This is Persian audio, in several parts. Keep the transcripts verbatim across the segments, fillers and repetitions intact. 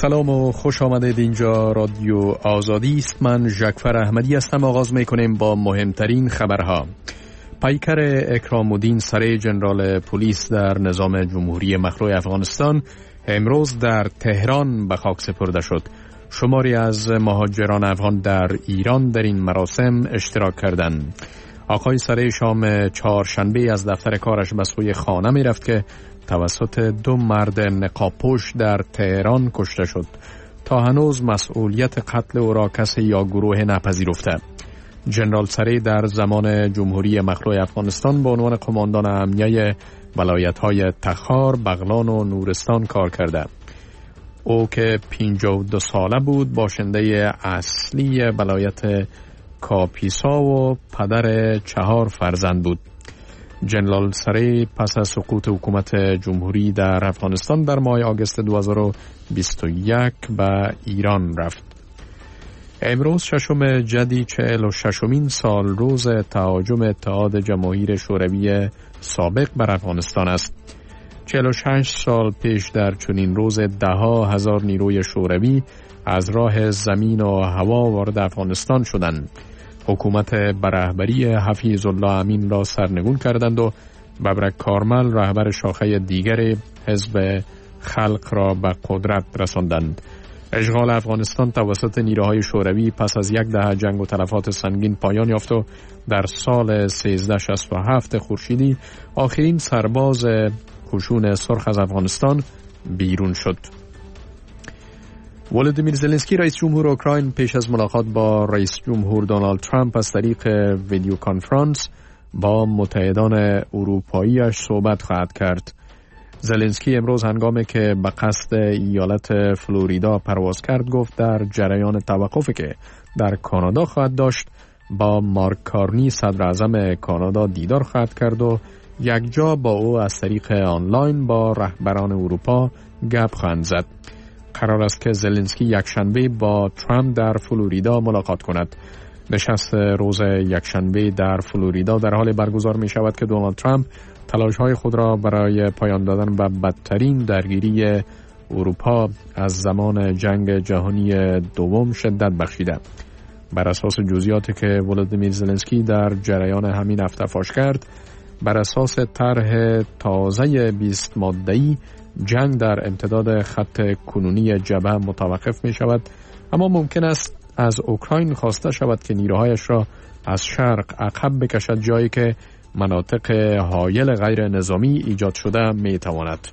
سلام و خوش آمدید. اینجا رادیو آزادی است. من ژکفر احمدی هستم. آغاز میکنیم با مهمترین خبرها. پیکر اکرام الدین سره ژنرال پلیس در نظام جمهوری مخلوع افغانستان امروز در تهران به خاک سپرده شد. شماری از مهاجران افغان در ایران در این مراسم اشتراک کردند. آقای سره شام چهارشنبه از دفتر کارش به سوی خانه می رفت که توسط دو مرد نقاب‌پوش در تهران کشته شد. تا هنوز مسئولیت قتل او را کسی یا گروه نپذیرفته. ژنرال سره در زمان جمهوری مخلوع افغانستان به عنوان قماندان امنیه ولایت‌های تخار، بغلان و نورستان کار کرده. او که پنجاه و دو ساله بود باشنده اصلی ولایت کاپیسا و پدر چهار فرزند بود. ژنرال سره پس از سقوط حکومت جمهوری در افغانستان در ماه آگوست دو هزار و بیست و یک به ایران رفت. امروز ششم جدی چهل و ششمین سال روز تهاجم اتحاد جماهیر شوروی سابق بر افغانستان است. چهل و شش سال پیش در چنین روز ده ها هزار نیروی شوروی از راه زمین و هوا وارد افغانستان شدند. حکومت به رهبری حفیظ الله امین را سرنگون کردند و ببرک کارمل رهبر شاخه دیگر حزب خلق را به قدرت رساندند. اشغال افغانستان توسط نیروهای شوروی پس از یک دهه جنگ و تلفات سنگین پایان یافت و در سال سیزده شصت و هفت خورشیدی آخرین سرباز خشون سرخ از افغانستان بیرون شد. ولودیمیر زلنسکی رئیس جمهور اوکراین پیش از ملاقات با رئیس جمهور دونالد ترامپ از طریق ویدیو کانفرانس با متحدان اروپاییش صحبت خواهد کرد. زلنسکی امروز هنگامی که به قصد ایالت فلوریدا پرواز کرد گفت در جریان توقفی که در کانادا خواهد داشت با مارک کارنی صدر اعظم کانادا دیدار خواهد کرد و یک جا با او از طریق آنلاین با رهبران اروپا گپ خواهند زد. قرار است که زلنسکی یکشنبه با ترامپ در فلوریدا ملاقات کند. نشست روز یکشنبه در فلوریدا در حال برگزار می شود که دونالد ترامپ تلاش‌های خود را برای پایان دادن به بدترین درگیری اروپا از زمان جنگ جهانی دوم شدت بخشیده. بر اساس جزئیاتی که ولودیمیر زلنسکی در جریان همین هفته فاش کرد، بر اساس طرح تازه بیست ماده‌ای جنگ در امتداد خط کنونی جبهه متوقف می شود، اما ممکن است از اوکراین خواسته شود که نیروهایش را از شرق عقب بکشد، جایی که مناطق حایل غیر نظامی ایجاد شده می تواند.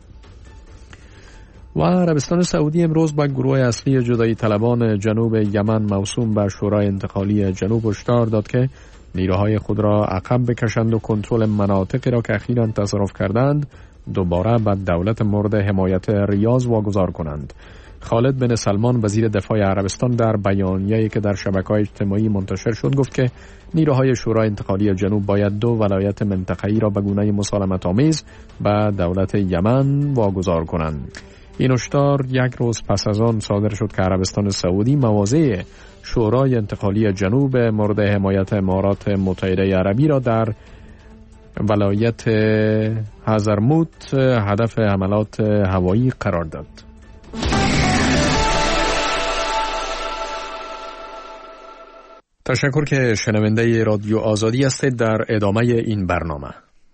و عربستان سعودی امروز با گروه اصلی جدایی طلبان جنوب یمن موسوم به شورای انتقالی جنوب هشدار داد که نیروهای خود را عقب بکشند و کنترل مناطقی را که اخیراً تصرف کردند دوباره به دولت مورد حمایت ریاض واگذار کنند. خالد بن سلمان وزیر دفاع عربستان در بیانیه‌ای که در شبکه‌های اجتماعی منتشر شد گفت که نیروهای شورای انتقالی جنوب باید دو ولایت منطقه‌ای را به گونه‌ای مسالمت‌آمیز به دولت یمن واگذار کنند. این هشدار یک روز پس از آن صادر شد که عربستان سعودی مواضع شورای انتقالی جنوب مورد حمایت امارات متحده عربی را در ولایت حضرموت هدف حملات هوایی قرار داد. تشکر که شنونده رادیو آزادی هستید. در ادامه این برنامه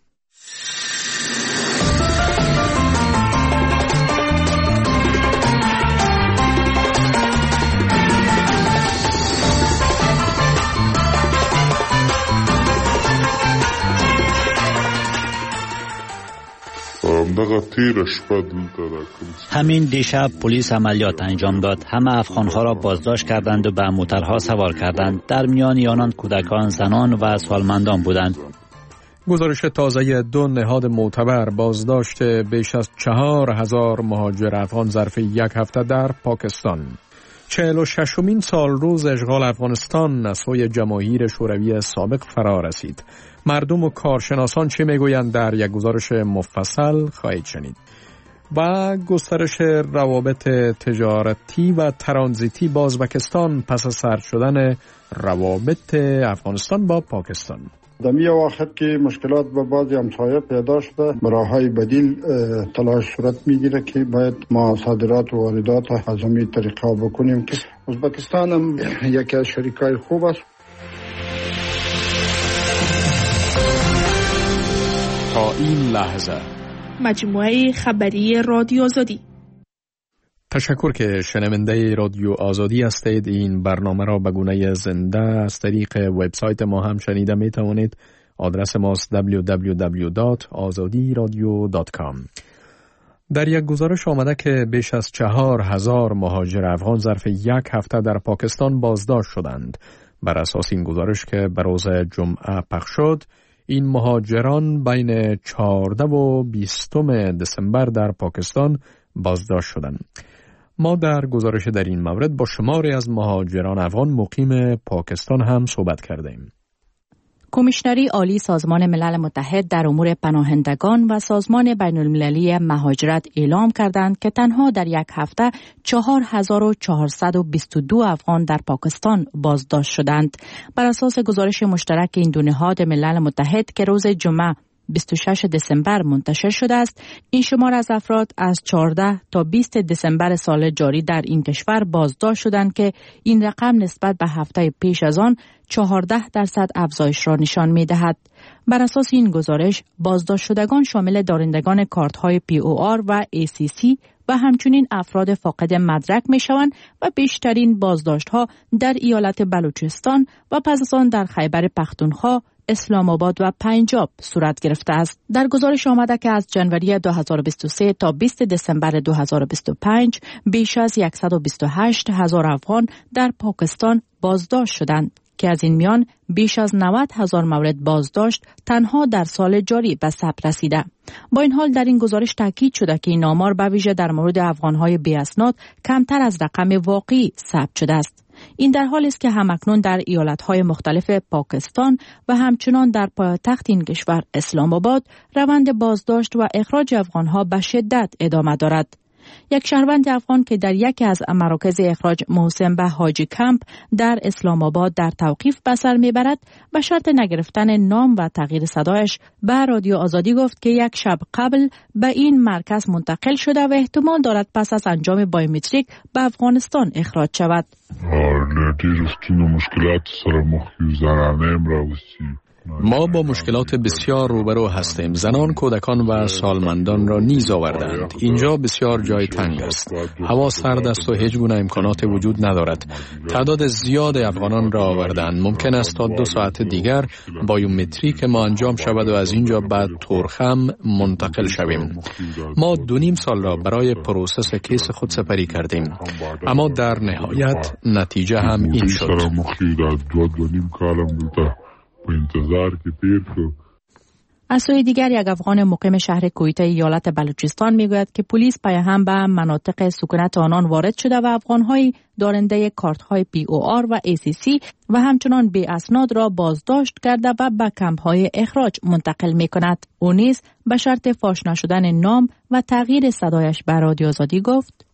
همین دیشب پلیس عملیات انجام داد. همه افغانها را بازداشت کردند و به موترها سوار کردند. در میان آنان کودکان، زنان و سالمندان بودند. گزارش تازه دو نهاد معتبر بازداشت بیش از چهار هزار مهاجر افغان ظرف یک هفته در پاکستان. چهل و ششمین سال روز اشغال افغانستان از سوی جماهیر شوروی سابق فرا رسید. مردم و کارشناسان چه میگویند در یک گزارش مفصل خواهید شنید. و گسترش روابط تجارتی و ترانزیتی با ازبکستان پس از سرد شدن روابط افغانستان با پاکستان. در می وقت که مشکلات به بعضی همسایه پیدا شده، راههای بدیل تلاش صورت میگیره که باید ما صادرات و واردات از همین طریقه بکنیم که ازبکستان هم یکی از شریکای خوب است. تا این لحظه مجموعه خبری رادیو آزادی. تشکر که شنونده رادیو آزادی هستید. این برنامه را به گونه زنده از طریق وبسایت ما هم شنیده می توانید. آدرس ماست دبلیو دبلیو دبلیو دات آزادی رادیو دات کام. در یک گزارش آمده که بیش از چهار هزار مهاجر افغان ظرف یک هفته در پاکستان بازداشت شدند. بر اساس این گزارش که به روز جمعه پخش شد، این مهاجران بین چهاردهم و بیستم دسامبر در پاکستان بازداشت شدند. ما در گزارش در این مورد با شماری از مهاجران افغان مقیم پاکستان هم صحبت کردیم. کمیشنری عالی سازمان ملل متحد در امور پناهندگان و سازمان بین المللی مهاجرت اعلام کردند که تنها در یک هفته چهار هزار و چهارصد و بیست و دو افغان در پاکستان بازداشت شدند. بر اساس گزارش مشترک این دو نهاد ملل متحد که روز جمعه بیست و ششم دسامبر منتشر شده است، این شمار از افراد از چهارده تا بیست دسامبر سال جاری در این کشور بازداشت شدند که این رقم نسبت به هفته پیش از آن چهارده درصد افزایش را نشان می دهد. بر اساس این گزارش بازداشت شدگان شامل دارندگان کارت های پی او آر و ای سی سی و همچنین افراد فاقد مدرک می شوند و بیشترین بازداشت ها در ایالت بلوچستان و پس از آن در خیبر پختونخوا، اسلام آباد و پنجاب صورت گرفته است. در گزارش آمده که از جنوری دو هزار و بیست و سه تا بیست دسامبر دو هزار و بیست و پنج بیش از صد و بیست و هشت هزار افغان در پاکستان بازداشت شدند که از این میان بیش از نود هزار مورد بازداشت تنها در سال جاری به ثبت رسیده. با این حال در این گزارش تاکید شده که این آمار به ویژه در مورد افغان‌های بی اسناد کمتر از رقم واقعی ثبت شده است. این در حالی است که همکنون در ایالت‌های مختلف پاکستان و همچنان در پایتخت این کشور اسلام آباد روند بازداشت و اخراج افغان‌ها به شدت ادامه دارد. یک شهروند افغان که در یکی از مراکز اخراج محسن به حاجی کمپ در اسلام آباد در توقیف به سر میبرد به شرط نگرفتن نام و تغییر صدایش به رادیو آزادی گفت که یک شب قبل به این مرکز منتقل شده و احتمال دارد پس از انجام بایومتریک به افغانستان اخراج شود. ما با مشکلات بسیار روبرو هستیم. زنان، کودکان و سالمندان را نیز آوردند. اینجا بسیار جای تنگ است. هوا سرد است و هیچ گونه امکانات وجود ندارد. تعداد زیاد افغانان را آوردند. ممکن است تا دو ساعت دیگر بایومتریک ما انجام شود و از اینجا بعد تورخم منتقل شویم. ما دو نیم سال را برای پروسس کیس خود سپری کردیم. اما در نهایت نتیجه هم این شد. از سوی دیگر یک افغان مقیم شهر کویته ایالت بلوچستان میگوید که پلیس پای هم به مناطق سکونت آنان وارد شده و افغان‌های دارنده کارت‌های پی او آر و ای سی سی و همچنان بی اسناد را بازداشت کرده و به کمپ‌های اخراج منتقل می‌کند. او نیز به شرط فاش نشدن نام و تغییر صدایش به رادیو آزادی گفت: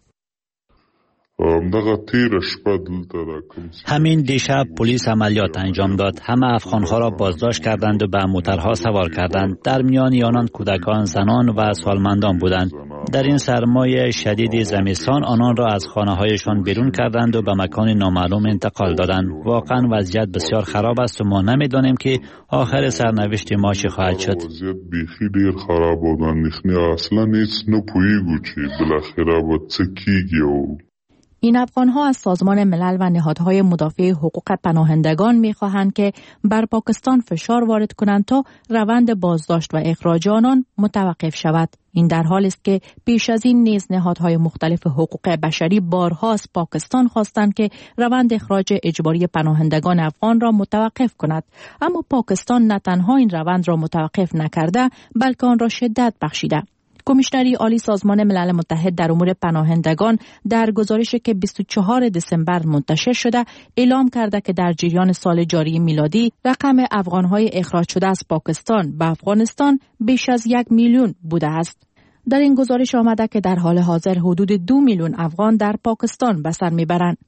همین دیشب پلیس عملیات انجام داد. همه افغانها را بازداشت کردند و به موترها سوار کردند. در میان آنان کودکان، زنان و سالمندان بودند. در این سرمای شدید زمستان آنان را از خانه هایشان بیرون کردند و به مکان نامعلوم انتقال دادند. واقعا وضعیت بسیار خراب است و ما نمیدانیم که آخر سرنوشت ما چه خواهد شد. بیخی دیر خراب بودن. اصلا هیچ نپویگو چی بالاخره با چه کیگی و این افغان‌ها از سازمان ملل و نهادهای مدافع حقوق پناهندگان می‌خواهند که بر پاکستان فشار وارد کنند تا روند بازداشت و اخراج آنان متوقف شود. این در حالی است که پیش از این نیز نهادهای مختلف حقوق بشری بارها از پاکستان خواستند که روند اخراج اجباری پناهندگان افغان را متوقف کند، اما پاکستان نه تنها این روند را متوقف نکرده بلکه آن را شدت بخشیده. کمیشنری عالی سازمان ملل متحد در امور پناهندگان در گزارشی که بیست و چهارم دسامبر منتشر شده اعلام کرده که در جریان سال جاری میلادی رقم افغان‌های اخراج شده از پاکستان به افغانستان بیش از یک میلیون بوده است. در این گزارش آمده که در حال حاضر حدود دو میلیون افغان در پاکستان به سر میبرند.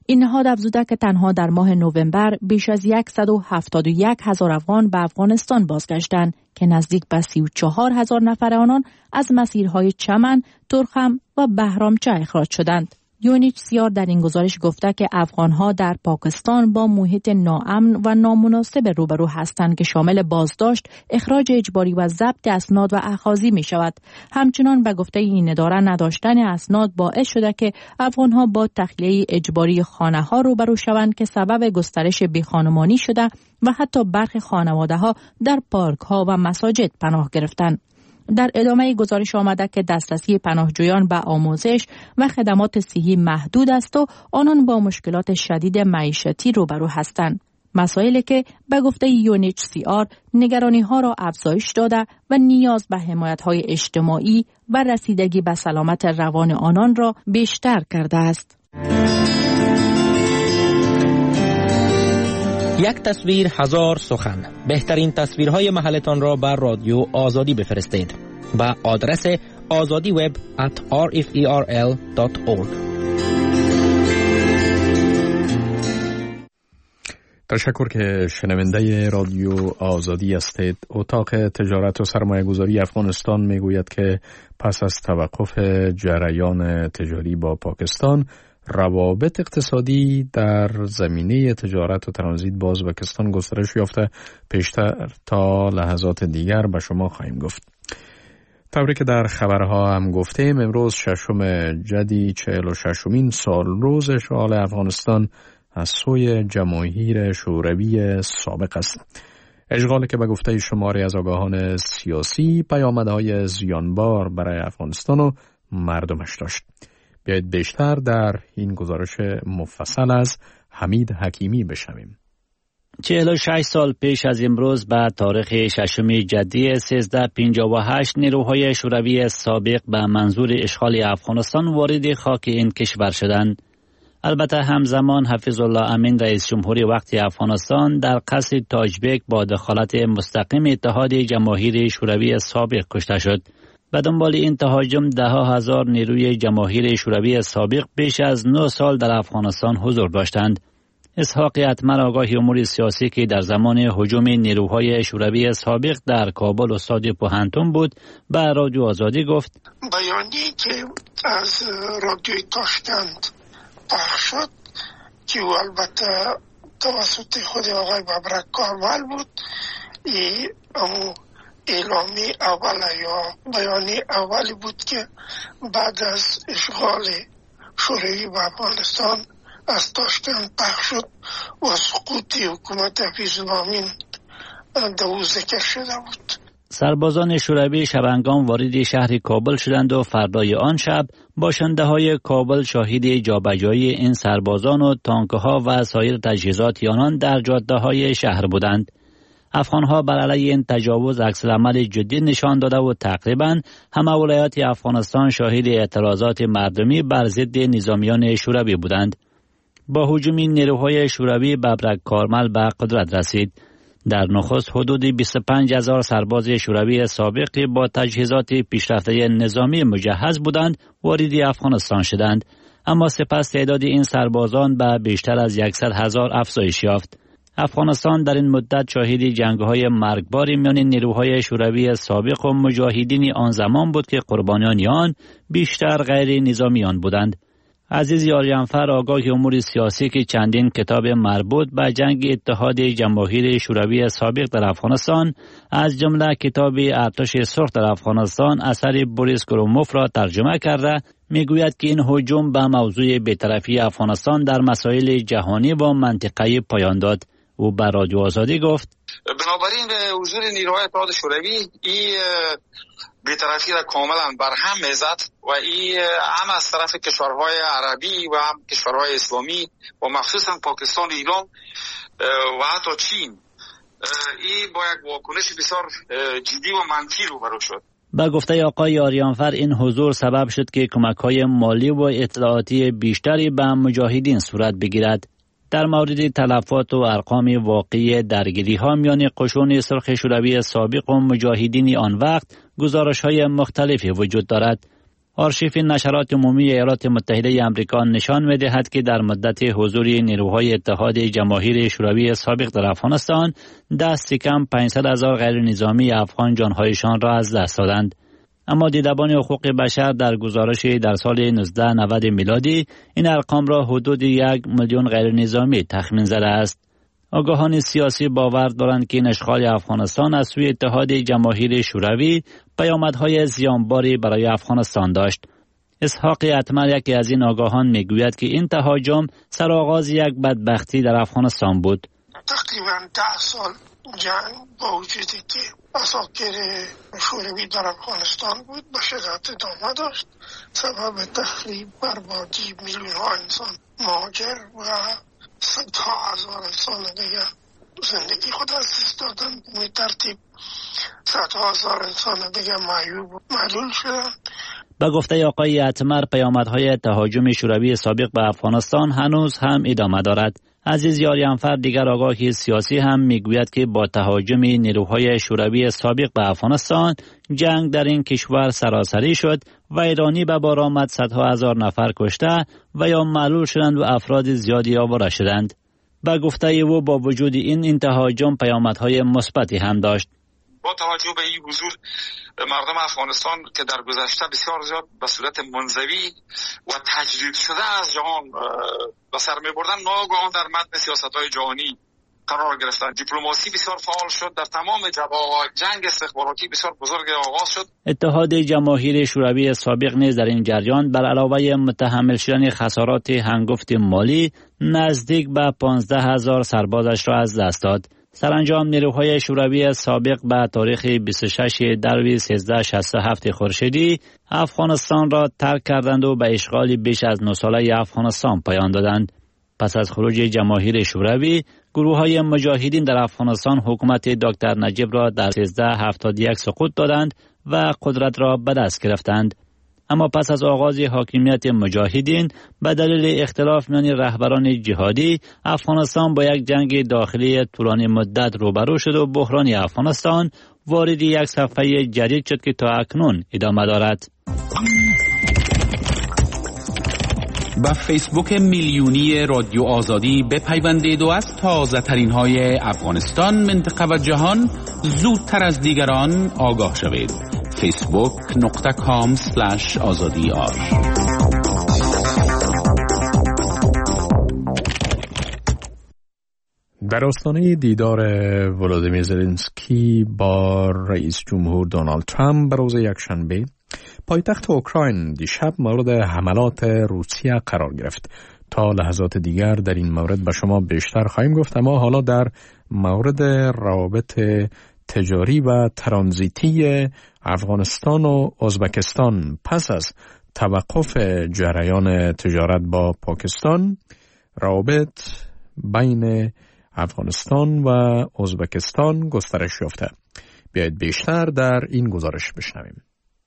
این نهاد افزوده که تنها در ماه نوامبر بیش از صد و هفتاد و یک هزار افغان به افغانستان بازگشتند که نزدیک به سی و چهار هزار نفر آنان از مسیرهای چمن، ترخم و بهرامچه اخراج شدند. یو ان اچ سی آر در این گزارش گفته که افغانها در پاکستان با محیط ناامن و نامناسب روبرو هستند که شامل بازداشت، اخراج اجباری و ضبط اسناد و اخاذی می شود. همچنان به گفته این اداره نداشتن اسناد باعث شده که افغانها با تخلیه اجباری خانه ها روبرو شوند که سبب گسترش بیخانمانی شده و حتی برخی خانواده ها در پارک ها و مساجد پناه گرفتند. در ادامه گزارش آمده که دسترسی پناهجویان به آموزش و خدمات صحی محدود است و آنان با مشکلات شدید معیشتی روبرو هستند. مسائلی که به گفته یو ان اچ سی آر نگرانی ها را افزایش داده و نیاز به حمایت های اجتماعی و رسیدگی به سلامت روان آنان را بیشتر کرده است. یک تصویر هزار سخن. بهترین تصویرهای محلتان را بر رادیو آزادی بفرستید با آدرس آزادی وب ات آر اف ای آر ال دات اورگ. تشکر که شنونده رادیو آزادی هستید. اتاق تجارت و سرمایه گذاری افغانستان می گوید که پس از توقف جریان تجاری با پاکستان، روابط اقتصادی در زمینه تجارت و ترانزیت با ازبکستان گسترش یافته. پیشتر تا لحظات دیگر به شما خواهیم گفت. طوری که در خبرها هم گفتیم، امروز ششم جدی چهل و ششمین سال روز اشغال افغانستان از سوی جماهیر شوروی سابق است. اشغالی که به گفته شماری از آگاهان سیاسی پیامدهای زیانبار برای افغانستان و مردمش داشت. بیایید بیشتر در این گزارش مفصل از حمید حکیمی بشنویم. چهل و شش سال پیش از امروز به تاریخ ششم جدی سیزده پنجاه و هشت نیروهای شوروی سابق به منظور اشغال افغانستان وارد خاک این کشور شدند. البته همزمان حفیظ الله امین رئیس جمهوری وقت افغانستان در قصر تاجبک با دخالت مستقیم اتحاد جماهیر شوروی سابق کشته شد. به دنبال این تهاجم ده ها هزار نیروی جماهیر شوروی سابق بیش از نه سال در افغانستان حضور داشتند. اسحاق اتمر آگاه امور سیاسی که در زمان هجوم نیروهای شوروی سابق در کابل استاد پوهنتون بود، به رادیو آزادی گفت: بیانیه‌ای که از رادیوی تاشکند پخش شد که البته توسط خود آقای ببرک کارمل بود، ای امو اعلامی اول یا بیانی اولی بود که بعد از اشغال شوروی به افغانستان از تاشکند پخش شد و سقوط حکومت حفیظ الله امین در او ذکر شده بود. سربازان شوروی شبنگام وارد شهر کابل شدند و فردای آن شب باشنده های کابل شاهد جابجایی این سربازان و تانکها و سایر تجهیزات آنان در جاده های شهر بودند. افغانها بر علیه این تجاوز عکس‌العمل جدی نشان داده و تقریباً همه ولایات افغانستان شاهد اعتراضات مردمی بر ضد نظامیان شوروی بودند. با هجوم نیروهای شوروی ببرک کارمل به قدرت رسید. در نخست حدود بیست و پنج هزار سرباز شوروی سابق با تجهیزات پیشرفته نظامی مجهز بودند وارد افغانستان شدند، اما سپس تعداد این سربازان به بیشتر از صد هزار افزایش یافت. افغانستان در این مدت شاهد جنگ‌های مرگباری میان نیروهای شوروی سابق و مجاهدین آن زمان بود که قربانیان آن بیشتر غیر نظامیان بودند. عزیز یاریانفر آگاه امور سیاسی که چندین کتاب مربوط به جنگ اتحاد جماهیر شوروی سابق در افغانستان، از جمله کتاب ارتش سرخ در افغانستان اثر بوریس گروموف را ترجمه کرده، میگوید که این هجوم به موضوع بی‌طرفی افغانستان در مسائل جهانی و منطقه‌ای پایان داد. او به رادیو آزادی گفت: بنابراین حضور نیروهای اتحاد شوروی این بی‌طرفی را کاملا برهم می‌زد و این هم از طرف کشورهای عربی و هم کشورهای اسلامی و مخصوصا پاکستان، ایران و حتی چین، این با یک واکنش بسیار جدی و منفی روبرو شد. با گفته آقای آریانفر این حضور سبب شد که کمک‌های مالی و اطلاعاتی بیشتری به مجاهدین صورت بگیرد. در مورد تلفات و ارقام واقعی درگیری‌ها میان قشون سرخ شوروی سابق و مجاهدین آن وقت گزارش‌های مختلفی وجود دارد. آرشیف نشرات عمومی ایالات متحده آمریکا نشان می‌دهد که در مدت حضور نیروهای اتحاد جماهیر شوروی سابق در افغانستان دست کم پانصد هزار غیر نظامی افغان جانهایشان را از دست دادند. اما دیدبان حقوق بشر در گزارشی در سال هزار و نهصد و نود میلادی این ارقام را حدود یک میلیون غیر نظامی تخمین زده است. آگاهان سیاسی باور دارند که این اشغال افغانستان از سوی اتحاد جماهیر شوروی پیامدهای زیانباری برای افغانستان داشت. اسحاق اتمر یکی از این آگاهان میگوید که این تهاجم سرآغاز یک بدبختی در افغانستان بود. تقریبا ده سال جنگ با وجودی که اساکر شوروی در افغانستان بود به شدت ادامه داشت، سبب تخریب بربادی میلیون ها انسان مهاجر و صدها هزار انسان دیگه زندگی خود از دست دادن. به ترتیب صدها هزار انسان دیگه معیوب و معلول شدن. به گفته آقای اتمر پیامدهای تهاجم شوروی سابق به افغانستان هنوز هم ادامه دارد. عزیز یاریانفر دیگر آگاهی سیاسی هم میگوید که با تهاجم نیروهای شوروی سابق به افغانستان جنگ در این کشور سراسری شد و ایرانی به بار آمد، صدها هزار نفر کشته و یا معلول شدند و افراد زیادی آواره شدند. به گفته او با وجود این این تهاجم پیامدهای مثبتی هم داشت. با توجه به این حضور مردم افغانستان که در گذشته بسیار زیاد به صورت منزوی و تجدید شده از جهان به سر می بردن، ناگهان در متن سیاست‌های جهانی قرار گرفتن. دیپلماسی بسیار فعال شد، در تمام جبهه‌های جنگ استخباراتی بسیار بزرگ آغاز شد. اتحاد جماهیر شوروی سابق نیز در این جریان بر علاوه متحمل شدن خسارات هنگفت مالی نزدیک به پانزده هزار سربازش را از دست داد. سرانجام نیروهای شوروی سابق به تاریخ بیست و شش دروی سیزده شصت و هفت خورشیدی افغانستان را ترک کردند و به اشغال بیش از نه ساله افغانستان پایان دادند. پس از خروج جماهیر شوروی، گروه‌های مجاهدین در افغانستان حکومت دکتر نجیب را در سیزده هفتاد و یک سقوط دادند و قدرت را به دست گرفتند. اما پس از آغاز حاکمیت مجاهدین به دلیل اختلاف میان رهبران جهادی، افغانستان با یک جنگ داخلی طولانی مدت روبرو شد و بحران افغانستان وارد یک صفحه جدید شد که تا اکنون ادامه دارد. با فیسبوک میلیونی رادیو آزادی بپیوندید و از تازه ترین های افغانستان، منطقه و جهان زودتر از دیگران آگاه شوید. فیسبوک نقطه کام سلش آزادی آر. در آستانه دیدار ولادیمیر زلنسکی با رئیس جمهور دونالد ترامپ به روز یکشنبه، پایتخت اوکراین دیشب مورد حملات روسیه قرار گرفت. تا لحظات دیگر در این مورد به شما بیشتر خواهیم گفت، اما حالا در مورد روابط تجاری و ترانزیتی افغانستان و ازبکستان پس از توقف جریان تجارت با پاکستان، روابط بین افغانستان و ازبکستان گسترش یافته. بیایید بیشتر در این گزارش بشنویم.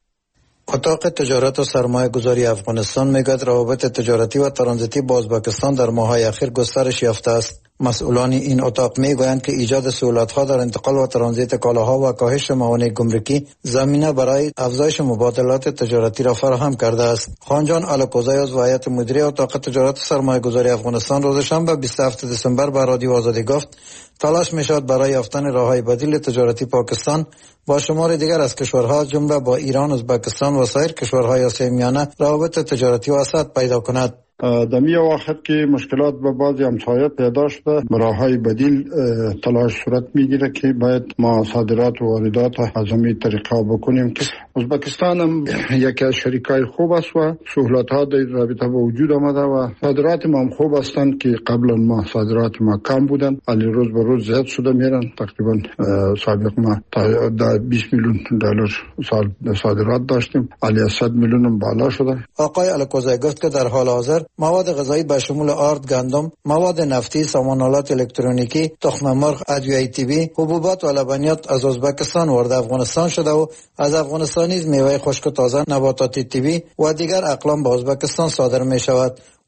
اتاق تجارت و سرمایه گذاری افغانستان میگوید روابط تجارتی و ترانزیتی با ازبکستان در ماه‌های اخیر گسترش یافته است. مسئولان این اتاق میگویند که ایجاد سهولت‌ها در انتقال و ترانزیت کالاها و کاهش موانع گمرکی زمینه برای افزایش مبادلات تجارتی را فراهم کرده است. خانجان الکوزی از هیئت مدیره اتاق تجارت و سرمایه گذاری افغانستان روز شنبه بیست و هفتم دسامبر به رادیو آزادی گفت تلاش می‌شود برای یافتن راه‌های بدیل تجارتی پاکستان با شمار دیگر از کشورها جمله با ایران، ازبکستان و سایر کشورهای آسیای میانه روابط تجارتی وسعت پیدا کند. در این وقت که مشکلات به بعضی همسایه پیدا شده، راه‌های بدیل تلاش صورت میگیره که باید ما صادرات و واردات از همین طریقه بکنیم که ازبکستان هم یکی از شریکای خوب است و سهولت‌ها در رابطه با وجود آمده و صادرات ما هم خوب هستند که قبلا ما صادرات ما کم بودن، ولی روز به روز زیاد شده میرن. تقریبا سابق ما تا بیست میلیون دلار سال صادرات داشتیم، ولی صد میلیون هم بالا شده. آقای الکوزی گفت که در حال حاضر مواد غذایی به شمول آرد، گندم، مواد نفتی، سامانالات الکترونیکی، تخم مرغ، ادویه طبی، حبوبات و لبنیات از ازبکستان وارد افغانستان شده و از افغانستان نیز میوه خشک و تازه، نباتات طبی و دیگر اقلام به ازبکستان صادر می شود.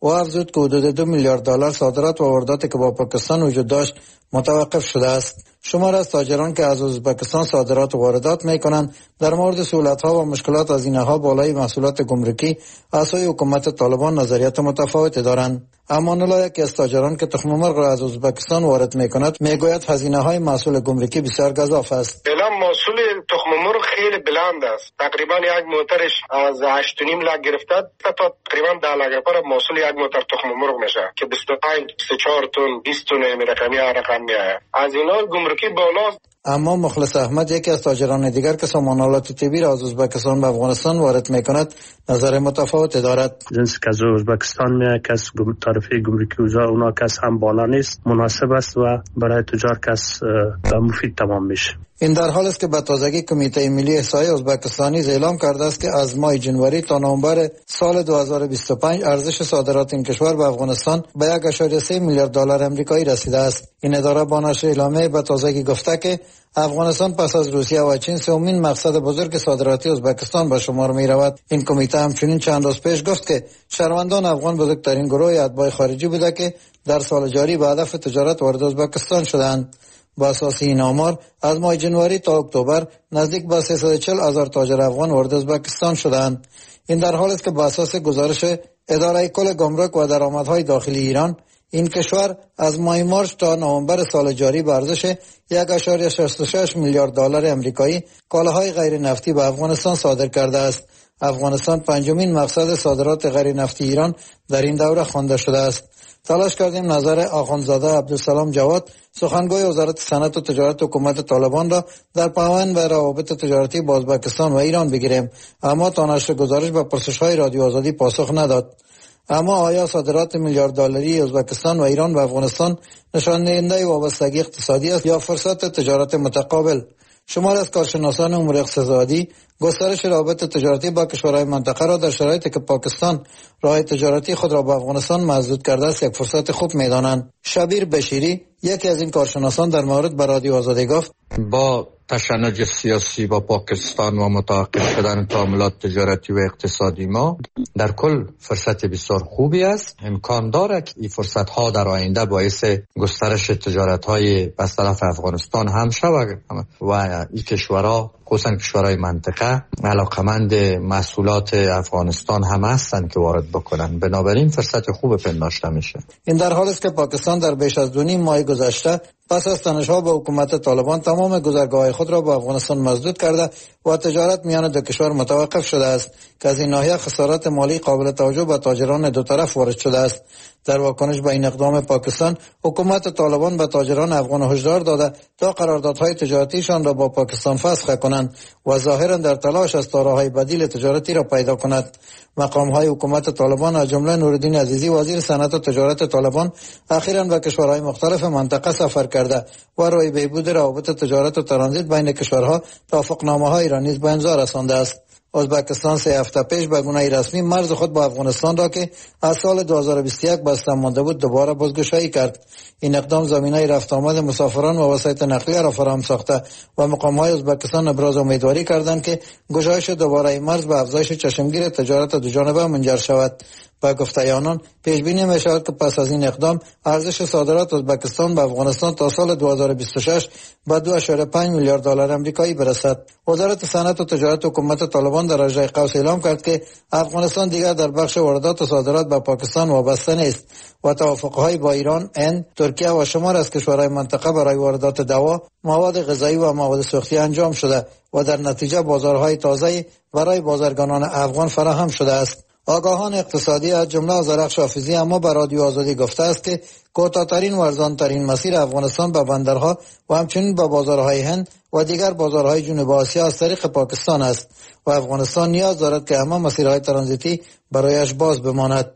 و افزود که حدود دو میلیارد دلار صادرات و وارداتی که با پاکستان وجود داشت متوقف شده است. شمار از تاجران که از ازبکستان صادرات و واردات میکنند در مورد سهولت‌ها و مشکلات از اینها بالای محصولات گمرکی از سوی حکومت طالبان نظریات متفاوتی دارند. امان الله یکی از تاجران که تخم مرغ را از ازبکستان وارد میکند میگوید هزینه‌های محصول گمرکی بسیار گزاف است. الان محصول تخم مرغ خیلی بلند است. تقریبا یک موترش از هشت و نیم لاک گرفته تا تقریبا ده لاک پر محصول یک موتر تخم مرغ میشه که بیست و پنج بیست و چهار تن بیست تن رقمی رقم میآید. از اینا گمرکی بالاست. اما مخلص احمد یکی از تاجران دیگر که سامانالات طبی را از ازبکستان به افغانستان وارد میکند نظر متفاوتی دارد. جنسی که از ازبکستان میاد کس تعرفه گمرکی اوزا اونا کس هم بالا نیست، مناسب است و برای تجار کس مفید تمام میشه. این در حال است که به تازگی کمیته ملی احصایی ازبکستانی اعلام کرده است که از ماه جنوری تا نوامبر سال دو هزار و بیست و پنج ارزش صادرات این کشور به افغانستان به یک ممیز سه میلیارد دلار آمریکایی رسیده است. این اداره با نشر اعلامیه به تازگی گفته که افغانستان پس از روسیه و چین سومین مقصد بزرگ صادراتی ازبکستان به شمار می رود. این کمیته همچنین چند روز پیش گفت که شهروندان افغان بزرگترین گروه اتباع خارجی بوده که در سال جاری به هدف تجارت وارد ازبکستان شدند. با اساس این آمار از ماه جنوری تا اکتبر نزدیک به سیصد و چهل هزار تاجر افغان وارد ازبکستان شدند. این در حالی است که با اساس گزارش اداره کل گمرک و درآمدهای داخلی ایران این کشور از ماه مارس تا نوامبر سال جاری به ارزش یک ممیز شصت و شش میلیارد دلار آمریکایی کالاهای غیر نفتی به افغانستان صادر کرده است. افغانستان پنجمین مقصد صادرات غیر نفتی ایران در این دوره خوانده شده است. تلاش کردیم نظر آخوندزاده عبدالسلام جواد سخنگوی وزارت صنعت و تجارت حکومت طالبان را در پیوند به روابط تجارتی با ازبکستان و ایران بگیریم، اما تا نشر گزارش به پرسش‌های رادیو آزادی پاسخ نداد. اما آیا صادرات میلیارد دلاری ازبکستان و ایران به افغانستان نشان دهنده وابستگی اقتصادی است یا فرصت تجارت متقابل؟ شمار از کارشناسان امور اقتصادی گسترش روابط تجارتی با کشورهای منطقه را در شرایطی که پاکستان راه تجارتی خود را با افغانستان مسدود کرده است یک فرصت خوب می‌دانند. شبیر بشیری یکی از این کارشناسان در مورد به رادیو آزادی گفت با تشنج سیاسی با پاکستان و متوقف شدن تعاملات تجارتی و اقتصادی ما در کل فرصت بسیار خوبی است. امکان دارد که این فرصت ها در آینده باعث گسترش تجارت های از طرف افغانستان هم شود و این کشورها خصوصا کشورهای منطقه علاقمند محصولات افغانستان هم هستند که وارد بکنن، بنابراین فرصت خوب پنداشته میشه. این در حالی است که پاکستان در بیش از دو نیم ماه گذشته پس از تنش‌ها با حکومت طالبان تمام گذرگاه‌های خود را با افغانستان مسدود کرده و تجارت میان دو کشور متوقف شده است که از این ناحیه خسارات مالی قابل توجه به تاجران دو طرف وارد شده است. در واکنش به این اقدام پاکستان، حکومت طالبان به تاجران افغان هشدار داده تا قراردادهای تجارتیشان را با پاکستان فسخ کنند و ظاهرا در تلاش است تا راههای بدیل تجارتی را پیدا کند. مقام‌های حکومت طالبان از جمله نورالدین عزیزی وزیر صنعت و تجارت طالبان اخیراً به کشورهای مختلف منطقه سفر کرده و روی بهبود روابط تجارت و ترانزیت بین کشورها توافقنامه‌هایی را نیز به امضا رسانده است. ازبکستان سه هفته پیش به گونه رسمی مرز خود با افغانستان را که از سال دو هزار و بیست و یک بسته مانده بود دوباره بازگشایی کرد. این اقدام زمینه رفت آمد مسافران و وسایط نقلیه را فراهم ساخته و مقام‌های ازبکستان ابراز امیدواری کردند که گشایش دوباره مرز به افزایش چشمگیر تجارت دوجانبه منجر شود. با گفته آنان پیش بینی می شود که پس از این اقدام ارزش صادرات ازبکستان به افغانستان تا سال دو هزار و بیست و شش به دو ممیز پنج میلیارد دلار آمریکایی برسد. وزارت صنعت و تجارت حکومت طالبان در اجرای قوس اعلام کرد که افغانستان دیگر در بخش واردات و صادرات به پاکستان وابسته نیست و توافق‌های با ایران، هند، ترکیه و شمار از کشورهای منطقه برای واردات دوا، مواد غذایی و مواد سوختی انجام شده و در نتیجه بازارهای تازه‌ای برای بازرگانان افغان فراهم شده است. آگاهان اقتصادی از جمله آذرخش حافظی اما به رادیو آزادی گفته است که کوتاه‌ترین و ارزان‌ترین مسیر افغانستان به بندرها و همچنین به بازارهای هند و دیگر بازارهای جنوب آسیا از طریق پاکستان است و افغانستان نیاز دارد که همه مسیرهای ترانزیتی برایش باز بماند.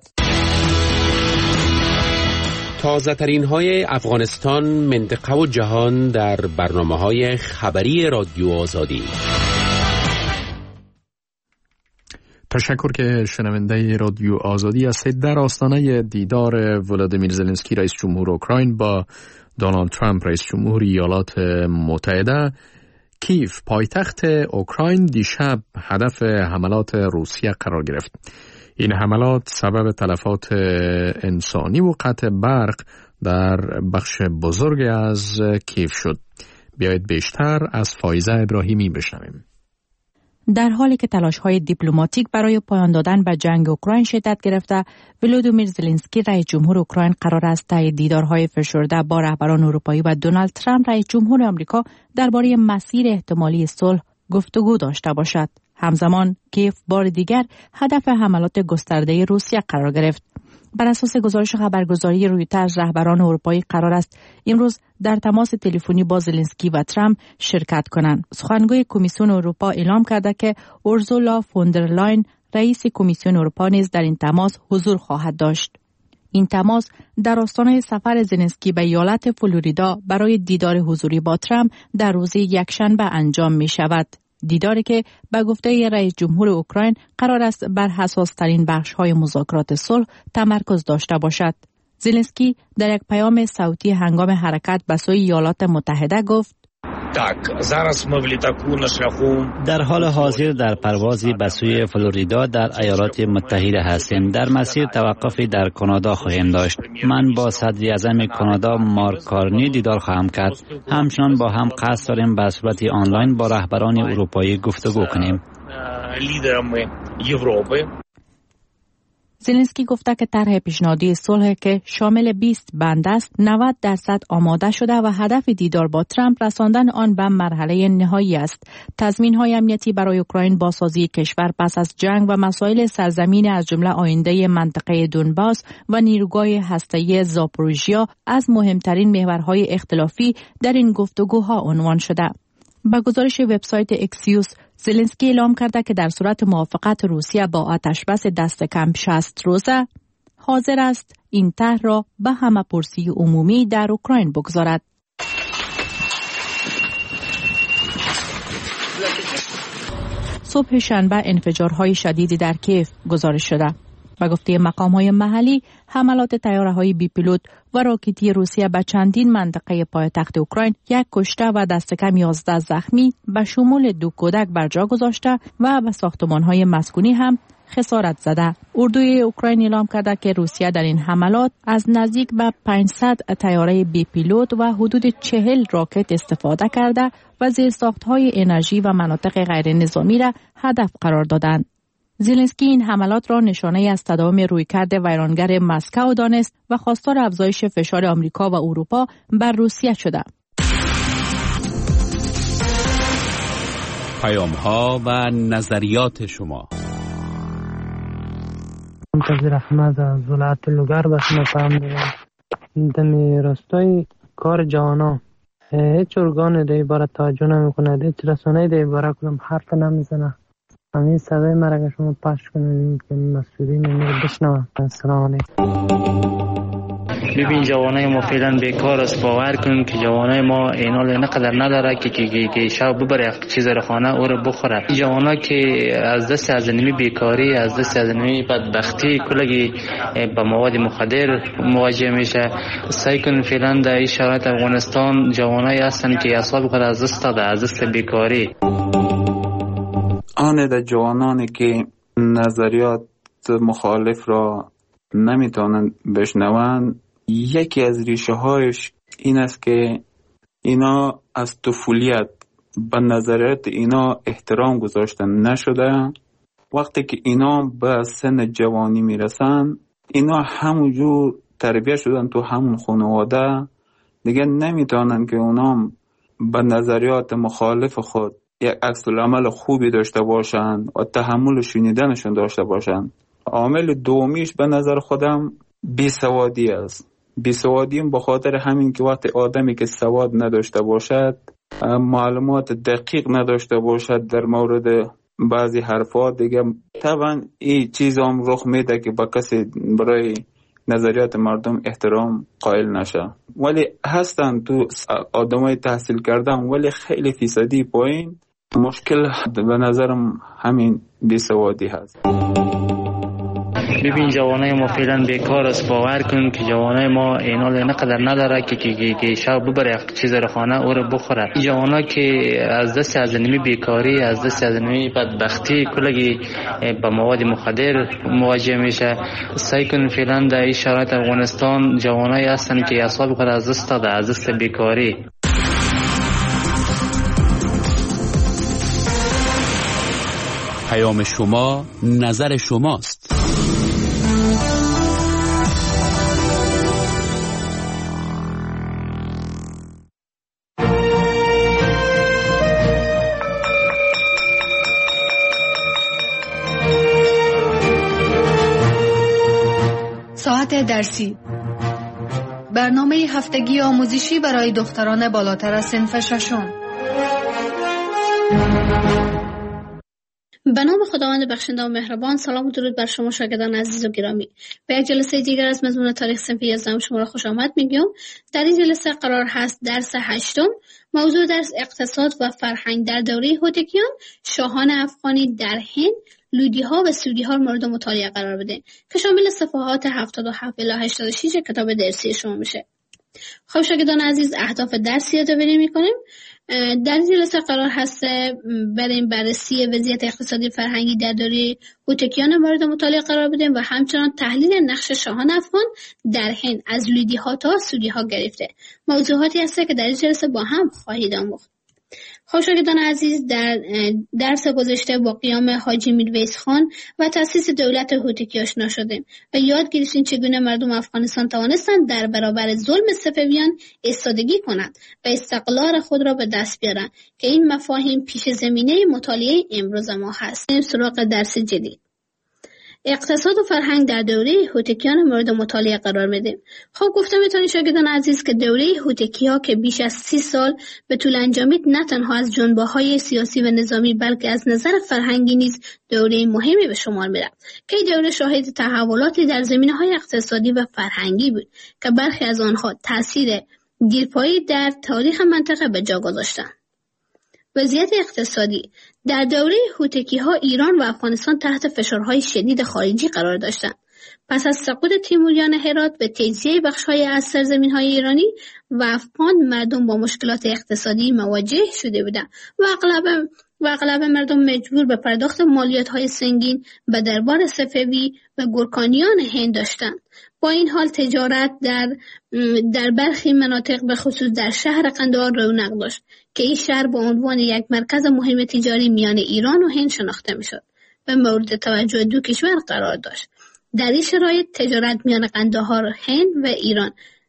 تازه ترین های افغانستان، منطقه و جهان در برنامه های خبری رادیو آزادی. تشکر که شنونده رادیو آزادی هستید. در آستانه دیدار ولادیمیر زلنسکی رئیس جمهور اوکراین با دونالد ترامپ رئیس جمهور ایالات متحده، کیف پایتخت اوکراین دیشب هدف حملات روسیه قرار گرفت. این حملات سبب تلفات انسانی و قطع برق در بخش بزرگ از کیف شد. بیایید بیشتر از فایزه ابراهیمی بشنویم. در حالی که تلاش‌های دیپلماتیک برای پایان دادن به جنگ اوکراین شدت گرفته، ولودیمیر زلنسکی رئیس جمهور اوکراین قرار است طی دیدارهای فشرده با رهبران اروپایی و دونالد ترامپ رئیس جمهور آمریکا درباره مسیر احتمالی صلح گفتگو داشته باشد. همزمان کیف بار دیگر هدف حملات گسترده روسیه قرار گرفت. بر اساس گزارش خبرگزاری رویترز، رهبران اروپایی قرار است امروز در تماس تلفنی با زلنسکی و ترامپ شرکت کنند. سخنگوی کمیسیون اروپا اعلام کرده که اورسولا فوندرلاین رئیس کمیسیون اروپا نیز در این تماس حضور خواهد داشت. این تماس در آستانه سفر زلنسکی به ایالت فلوریدا برای دیدار حضوری با ترامپ در روز یکشنبه انجام می شود. دیداری که به گفته رئیس جمهور اوکراین قرار است بر حساس‌ترین بخش‌های مذاکرات صلح تمرکز داشته باشد. زلنسکی در یک پیام صوتی هنگام حرکت به سوی ایالات متحده گفت: در حال حاضر در پروازی به سوی فلوریدا در ایالات متحده هستیم. در مسیر توقفی در کانادا خواهیم داشت. من با صدر اعظم کانادا مارک کارنی دیدار خواهم کرد. همچنان با هم قصد داریم به صورت آنلاین با رهبران اروپایی گفتگو کنیم. زلنسکی گفته که طرح پیشنهادی صلح که شامل بیست بند است نود درصد آماده شده و هدف دیدار با ترامپ رساندن آن به مرحله نهایی است. تضمین‌های امنیتی برای اوکراین، بازسازی کشور پس از جنگ و مسائل سرزمین از جمله آینده منطقه دونباس و نیروگاه هسته‌ای زاپوریژیا از مهمترین محورهای اختلافی در این گفتگوها عنوان شده. با گزارش وبسایت اکسیوس، زلنسکی اعلام کرده که در صورت موافقت روسیه با آتشبس دست کم شصت روزه حاضر است این طرح را به همه‌پرسی عمومی در اوکراین بگذارد. صبح شنبه انفجارهای شدیدی در کیف گزارش شده. و گفته مقام‌های محلی، حملات طیاره‌های بی پیلوت و راکتی روسیه به چندین منطقه پایتخت اوکراین یک کشته و دست کم یازده زخمی به شمول دو کودک بر جا گذاشته و به ساختمان‌های مسکونی هم خسارت زده. اردوی اوکراین اعلام کرده که روسیه در این حملات از نزدیک به پانصد طیاره بی پیلوت و حدود چهل راکت استفاده کرده و زیرساخت‌های انرژی و مناطق غیر نظامی را هدف قرار دادند. زلنسکی این حملات را نشانه از تداوم رویکرد ویرانگر مسکو دانست و خواستار افزایش فشار آمریکا و اروپا بر روسیه شده. پیام‌ها و نظریات شما. منتظر احمد از ولایت لوگر به شما پیام میدم. دمی راستای کار جوانا هیچ ارگان در عبارت توجه نمیکنه، هیچ رسانه‌ای در عبارت کدام حرف نمیزنه. همین صدای مرا که شما پخش کنید که مسئولین رو بشنوند. السلام علیکم. ببین جوانای ما فعلا بیکار است. باور کن که جوانای ما اینال نقدر نداره که که که شب ببره چیز رو خانه او رو بخوره. جوانا که از دست از نمی بیکاری، از دست از نمی بدبختی کلگی با مواد مخدر مواجه میشه. سعی کن فعلا در این شرایط افغانستان جوانای هستن که اعصاب خود از دست داده، از دست بیکاری. آن در جوانانی که نظریات مخالف را نمیتونن بشنون، یکی از ریشه هایش این است که اینا از طفولیت به نظریات اینا احترام گذاشتن نشده. وقتی که اینا به سن جوانی میرسن، اینا همونجور تربیت شدن تو همون خانواده، دیگه نمیتونن که اونا به نظریات مخالف خود یک عکس العمل خوبی داشته باشن و تحمل شنیدنشون داشته باشن. عامل دومیش به نظر خودم بیسوادی است. بیسوادی به خاطر همین که وقتی آدمی که سواد نداشته باشد، معلومات دقیق نداشته باشد در مورد بعضی حرفات، دیگه طبعا این چیز هم رخ میده که با کسی برای نظریات مردم احترام قائل نشه. ولی هستن تو آدمای تحصیل کردن ولی خیلی فیصدی پایین. مشکل به نظرم همین بیسوادی هست. ببین جوانای ما فعلا بیکار است. باور کن که جوانای ما اینا نقدر نداره که که که شب ببره چیز رو خانه او رو بخوره. جوانا که از دست از نمی بیکاری، از دست از نمی بدبختی کلگی با مواد مخدر مواجه میشه. سعی کن فعلا در این شرایط افغانستان جوانای هستن که اعصاب خود از دست داده، از دست بیکاری. پیام شما، نظر شماست. ساعت درسی، برنامه هفتگی آموزشی برای دختران بالاتر از صنف ششم. به نام خداوند بخشنده و مهربان. سلام و درود بر شما شاگردان عزیز و گرامی. به یک جلسه دیگر از مضمون تاریخ صنف یازدهم شما را خوش آمد میگم. در این جلسه قرار هست درس هشتم، موضوع درس اقتصاد و فرهنگ در دوره هوتکیان، شاهان افغانی در هند، لودی ها و سودی ها مورد مطالعه قرار بده که شامل صفحات هفتاد و هفت الی هشتاد و شش کتاب درسی شما میشه. خب شاگردان عزیز، اهداف درس یادآوری میکنیم. در این جلسه قرار هست بریم بررسی وضعیت اقتصادی فرهنگی در دوره هوتکیان مورد مطالعه قرار بدیم و همچنان تحلیل نقش شاهان افغان در هند از لودی ها تا سودی ها گرفته. موضوعاتی هست که در این جلسه با هم خواهید آموخت. خب شاگردان عزیز، در درس گذشته با قیام حاجی میرویس خان و تأسیس دولت هوتکی آشنا شدیم و یاد گرفتیم چگونه مردم افغانستان توانستند در برابر ظلم صفویان ایستادگی کنند و استقلال خود را به دست بیارند که این مفاهیم پیش زمینه مطالعه امروز ما هست. این سراغ درس جدید، اقتصاد و فرهنگ در دوره هوتکیان مورد مطالعه قرار میدیم. خب گفتم میتونید شاگردان عزیز که دوره هوتکی ها که بیش از سی سال به طول انجامید نه تنها از جنبه های سیاسی و نظامی بلکه از نظر فرهنگی نیز دوره مهمی به شمار میرفت که این دوره شاهد تحولاتی در زمینه های اقتصادی و فرهنگی بود که برخی از آنها تاثیر دیرپایی در تاریخ منطقه به جا گذاشتند. وضعیت اقتصادی در دوره هوتکی ها ایران و افغانستان تحت فشارهای شدید خارجی قرار داشتند. پس از سقوط تیموریان هرات و تجزیه بخش‌های از سرزمین‌های ایرانی و افغان، مردم با مشکلات اقتصادی مواجه شده بودند و اغلب و اغلب مردم مجبور به پرداخت مالیات‌های سنگین به دربار صفوی و گورکانیان هند داشتند. با این حال تجارت در در برخی مناطق به خصوص در شهر قندهار رونق داشت که این شهر به عنوان یک مرکز مهم تجاری میان ایران و هند شناخته میشد و مورد توجه دو کشور قرار داشت. در این شرایط تجارت میان قندهار، هند و ایران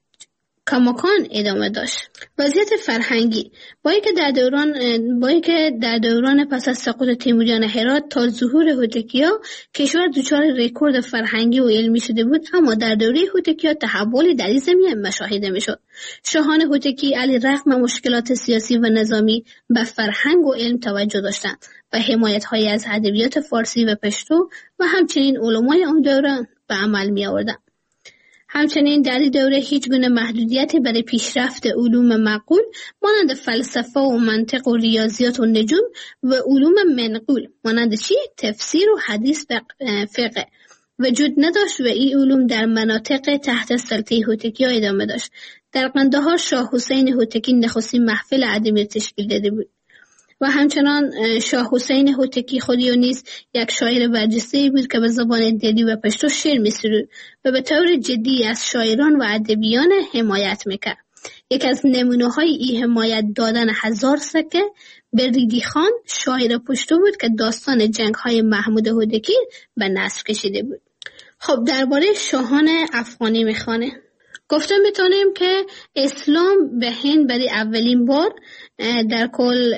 کماکان ادامه داشت. وضعیت فرهنگی با اینکه در دوران با اینکه در دوران پس از سقوط تیموریان هرات تا ظهور هوتکی‌ها کشور دچار رکورد فرهنگی و علمی شده بود، اما در دوره هوتکی‌ها تحولی در این زمینه مشاهده میشد. شاهان هوتکی علیرغم مشکلات سیاسی و نظامی به فرهنگ و علم توجه داشتند و حمایت‌هایی از ادبیات فارسی و پشتو و همچنین علمای آن دوره به عمل می‌آوردند. همچنین در این دوره هیچ گونه محدودیتی برای پیشرفت علوم معقول مانند فلسفه و منطق و ریاضیات و نجوم و علوم منقول مانند چی؟ تفسیر و حدیث فقه وجود نداشت و این علوم در مناطق تحت سلطه هوتکی‌ها ادامه داشت. در قندهار شاه حسین هوتکی نخستین محفل ادبی تشکیل داده بود و همچنان شاه حسین هوتکی خودی نیز یک شاعر برجسته‌ای بود که به زبان دری و پشتو شعر می‌سرود و به طور جدی از شاعران و ادیبان حمایت میکرد. یک از نمونه‌های این حمایت دادن هزار سکه به ریدی خان شاعر پشتو بود که داستان جنگ‌های محمود هوتکی به نثر کشیده بود. خب درباره شاهان افغانی میخوانه. گفته میتونیم که اسلام به هند برای اولین بار در کل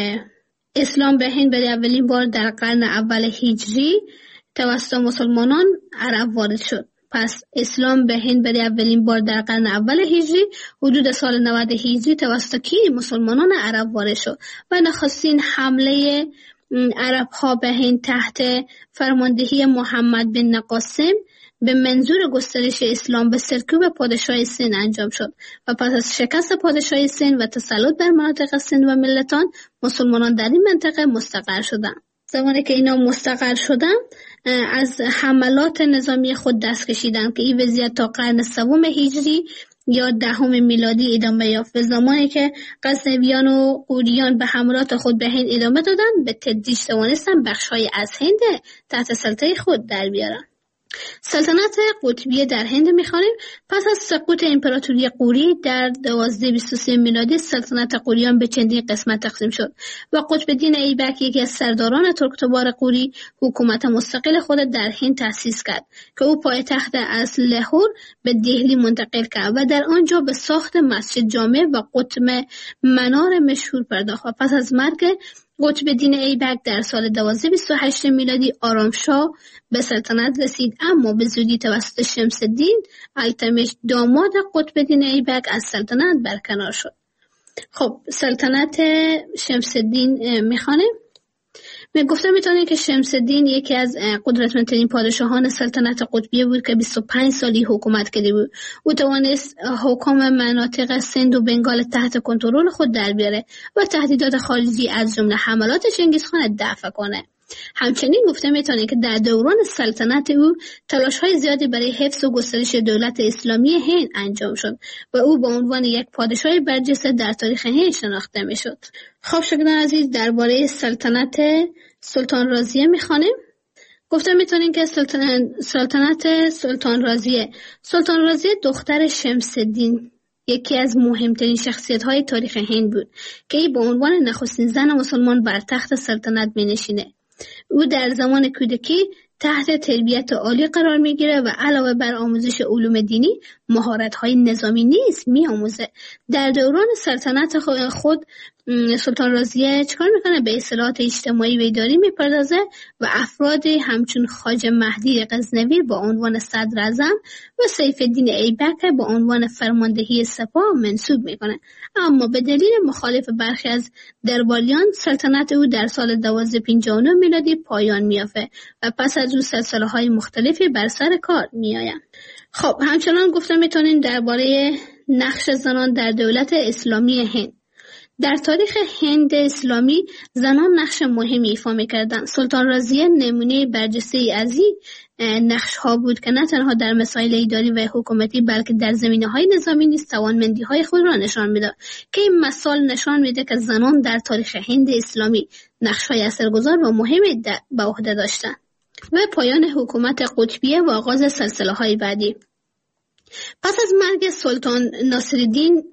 اسلام به هند برای اولین بار در قرن اول هجری توسط مسلمانان عرب وارد شد. پس اسلام به هند برای اولین بار در قرن اول هجری حدود سال نود هجری توسط کی مسلمانان عرب وارد شد و نخستین حمله عرب ها به هند تحت فرماندهی محمد بن قاسم به منظور گسترش اسلام به سرکوب پادشاه سند انجام شد و پس از شکست پادشاه سند و تسلط بر مناطق سند و ملتان مسلمانان در این منطقه مستقر شدند. زمانی که اینا مستقر شدن از حملات نظامی خود دست کشیدن که این وضعیت تا قرن سوم هجری یا دهم میلادی ادامه یافت. به زمانی که غزنویان و غوریان به حملات خود به هند ادامه دادن، به تدریج توانستن بخش‌های از هند تحت سلطه خود در بیارن. سلطنت قطبیه در هند می‌خوانیم. پس از سقوط امپراتوری غوری در دوازده بیست و سه میلادی، سلطنت غوریان به چندین قسمت تقسیم شد و قطب الدین ایبک، یکی از سرداران ترکتبار غوری، حکومت مستقل خود در هند تأسیس کرد که او پایتخت از لاهور به دهلی منتقل کرد و در آنجا به ساخت مسجد جامع و قطب منار مشهور پرداخت. و پس از مرگ قطب الدین ایبک در سال دوازده بیست و هشت میلادی آرامشاه به سلطنت رسید، اما به زودی توسط شمس الدین التمش داماد قطب الدین ایبک از سلطنت برکنار شد. خب سلطنت شمس الدین میخوانیم. من گفتم میتونیم که شمس الدین یکی از قدرتمندترین پادشاهان سلطنت قطبیه بود که بیست و پنج سالی حکومت کرده بود. او توانست حکام مناطق سند و بنگال تحت کنترل خود در بیاره و تهدیدات خارجی از جمله حملات چنگیزخان دفع کنه. همچنین گفته میتونه که در دوران سلطنت او تلاش‌های زیادی برای حفظ و گسترش دولت اسلامی هند انجام شد و او به عنوان یک پادشاه برجسته در تاریخ هند شناخته میشد. خب شاگردان عزیز، درباره سلطنت سلطان رازیه میخوانیم. گفته میتونیم که سلطنت سلطنت سلطان رازیه سلطان رازیه دختر شمس الدین یکی از مهمترین شخصیت‌های تاریخ هند بود که ای به عنوان نخستین زن مسلمان بر تخت سلطنت می‌نشینه. او در زمان کودکی تحت تربیت عالی قرار میگیره و علاوه بر آموزش علوم دینی مهارت‌های نظامی نیز می‌آموزه. در دوران سلطنت خود سلطان رازیه چکار میکنه؟ به اصلاحات اجتماعی و اداری میپردازه و افرادی همچون خواجه مهدی غزنوی با عنوان صدر اعظم و سیف الدین ایبک با عنوان فرماندهی سپاه منصوب میکنه. اما به دلیل مخالف برخی از درباریان سلطنت او در سال دوازده پنجاه و نه میلادی پایان میافته و پس از او سلسله های مختلفی بر سر کار میآیند. خب همچنان گفتم میتونیم درباره نقش زنان در دولت اسلامی هند. در تاریخ هند اسلامی زنان نقش مهمی ایفا می‌کردند. سلطان رازیه نمونه برجسته‌ای از این نقش‌ها بود که نه تنها در مسائل اداری و حکومتی بلکه در زمینه‌های نظامی نیز توانمندی‌های خود را نشان می‌داد که این مثال نشان میده که زنان در تاریخ هند اسلامی نقش‌های اثرگذار و مهمی به عهده داشتند. و پایان حکومت قطبیه و آغاز سلسله‌های بعدی. پس از مرگ سلطان ناصرالدین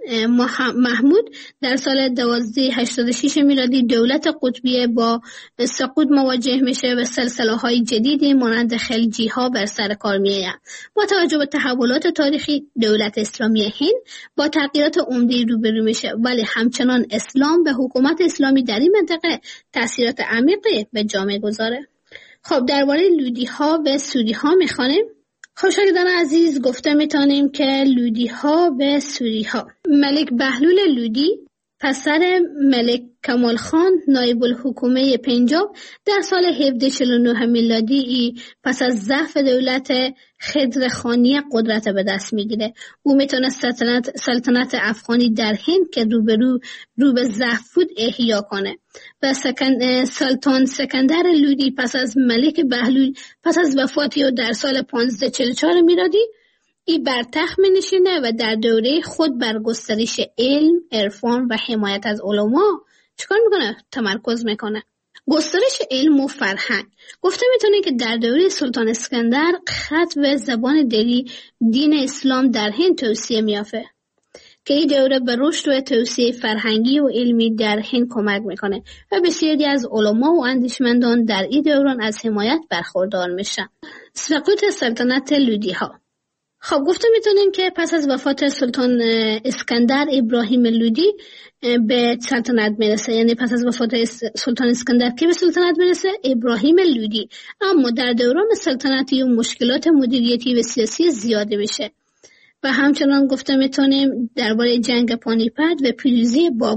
محمود در سال دوازده هشتاد و شش میلادی دولت قطبیه با سقوط مواجه میشه و سلسله‌های جدیدی مانند خلجی‌ها بر سر کار میآیند. با توجه به تحولات تاریخی دولت اسلامی هند با تغییرات عمده روبرو میشه، ولی همچنان اسلام به حکومت اسلامی در این منطقه تأثیرات عمیقی به جامعه گذاره. خب درباره لودی‌ها و سوری‌ها میخوانیم. خب شاگردان عزیز، گفته میتونیم که لودی‌ها و سوری‌ها. ملک بهلول لودی پسر ملک کمال خان نایب الحکومه پنجاب در سال هفده و چهل و نه میلادی پس از ضعف دولت خضر خانی قدرت به دست میگیره. او میتونه سلطنت, سلطنت افغانی در هند که روبرو رو به ضعف بود احیا کنه و سکن سلطان سکندر لودی پس از ملک بهلول پس از وفات او در سال پانزده و چهل و چهار میلادی ای بر تخت می‌نشینه و در دوره خود بر گسترش علم، عرفان و حمایت از علما چیکار میکنه؟ تمرکز میکنه. گسترش علم و فرهنگ. گفته میتونه که در دوره سلطان اسکندر خط و زبان دری دین اسلام در هند توسعه میافته که این دوره به رشد و توسعه فرهنگی و علمی در هند کمک میکنه و بسیاری از علما و اندیشمندان در این دوران از حمایت برخوردار میشن. سقوط سلطنت لودی ها. خب گفته میتونیم که پس از وفات سلطان اسکندر ابراهیم لودی به سلطنت میرسه، یعنی پس از وفات سلطان اسکندر که به سلطنت میرسه ابراهیم لودی. اما در دوران سلطنتی و مشکلات مدیریتی و سیاسی زیاده میشه و همچنان گفته میتونیم درباره جنگ پانیپت و پیروزی بابر.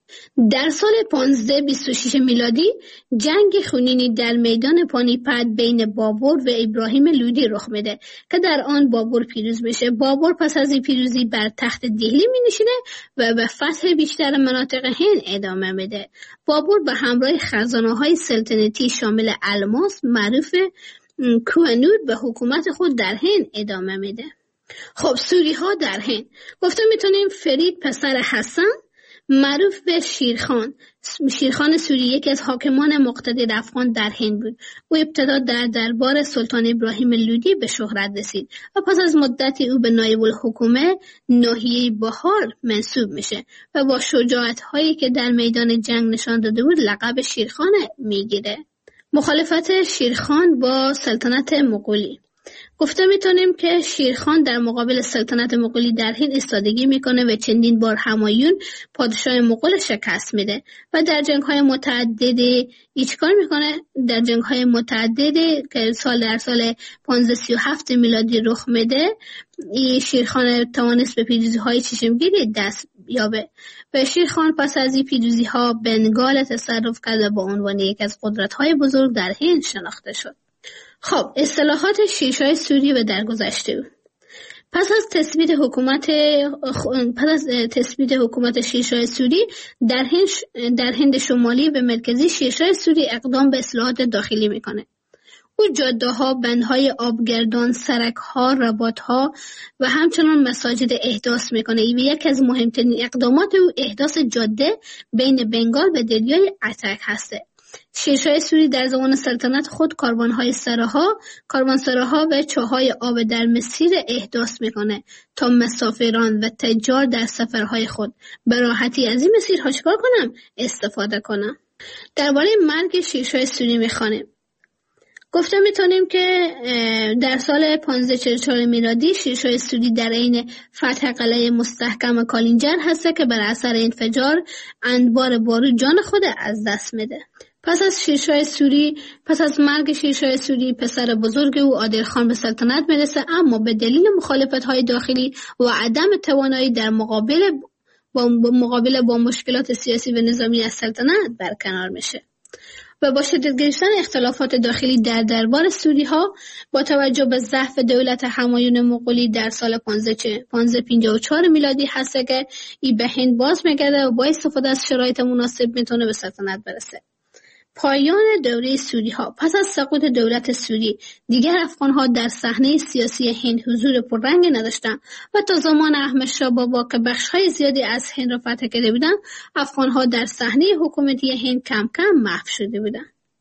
در سال پانزده بیست و شش میلادی جنگ خونینی در میدان پانیپت بین بابر و ابراهیم لودی رخ میده که در آن بابر پیروز میشه. بابر پس از این پیروزی بر تخت دهلی می نشینه و به فتح بیشتر مناطق هند ادامه میده. بابر به همراه خزانه های سلطنتی شامل الماس معروف کوهنور به حکومت خود در هند ادامه میده. خب سوری ها در هند گفته میتونیم فرید پسر حسن معروف به شیرخان شیرخان سوری یکی از حاکمان مقتدر افغان در هند بود. او ابتدا در دربار سلطان ابراهیم لودی به شهرت رسید و پس از مدتی او به نایب الحکومه ناحیه بهار منصوب میشه و با شجاعت هایی که در میدان جنگ نشان داده بود لقب شیرخان میگیره. مخالفت شیرخان با سلطنت مغولی گفته میتونیم که شیرخان در مقابل سلطنت مغولی در هند ایستادگی میکنه و چندین بار همایون پادشاه مغول شکست میده و در جنگ‌های متعددی هیچ کار میکنه. در جنگ‌های متعددی که سال در سال پانزده سی و هفت میلادی رخ میده این شیرخان توانست به پیروزی‌های چشمگیری دست یابه و شیرخان پس از این پیروزی‌ها بنگال تصرف کرد و با عنوان یک از قدرت‌های بزرگ در هند شناخته شد. خب اصطلاحات شیرشاه سوری و درگذشته. پس از تثبیت حکومت پس از تثبیت حکومت شیرشاه سوری در هند در هند شمالی و مرکزی شیرشاه سوری اقدام به اصلاحات داخلی میکنه. او جاده‌ها، بندهای آبگردان، سرک‌ها، رباط‌ها و همچنان مساجد احداث میکنه. و یکی از مهمترین اقدامات او احداث جاده بین بنگال و دریای اتک هسته. شیرشاه سوری در زمان سلطنت خود کاروان‌های سراها، کاروانسراها و چاهای آب در مسیر احداث میکنه تا مسافران و تجار در سفرهای خود به راحتی از این مسیرها چیکار کنم؟ استفاده کنم. درباره مرگ شیرشاه سوری میخوانیم. گفته میتونیم که در سال پانزده چهل و چهار میلادی شیرشاه سوری در عین فتح قلعه مستحکم کالینجر هسته که بر اثر انفجار انبار بارود جان خود از دست میده. پس از شیرشاه سوری پس از مرگ شیرشاه سوری پسر بزرگ او عادل خان به سلطنت میرسه، اما به دلیل مخالفت‌های داخلی و عدم توانایی در مقابل با مقابله با مشکلات سیاسی و نظامی از سلطنت برکنار میشه و با شدت گرفتن اختلافات داخلی در دربار سوری ها با توجه به ضعف دولت همایون مغولی در سال پانزده پنجاه و چهار میلادی هست که این به هند باز میگرده و با استفاده از شرایط مناسب میتونه به سلطنت برسه. پایان دوره سوری ها. پس از سقوط دولت سوری دیگر افغان ها در صحنه سیاسی هند حضور پررنگی نداشتند و تا زمان احمد شاه بابا که بخش های زیادی از هند را فتح کرده بودند افغان ها در صحنه حکومتی هند کم کم محو شده بودند.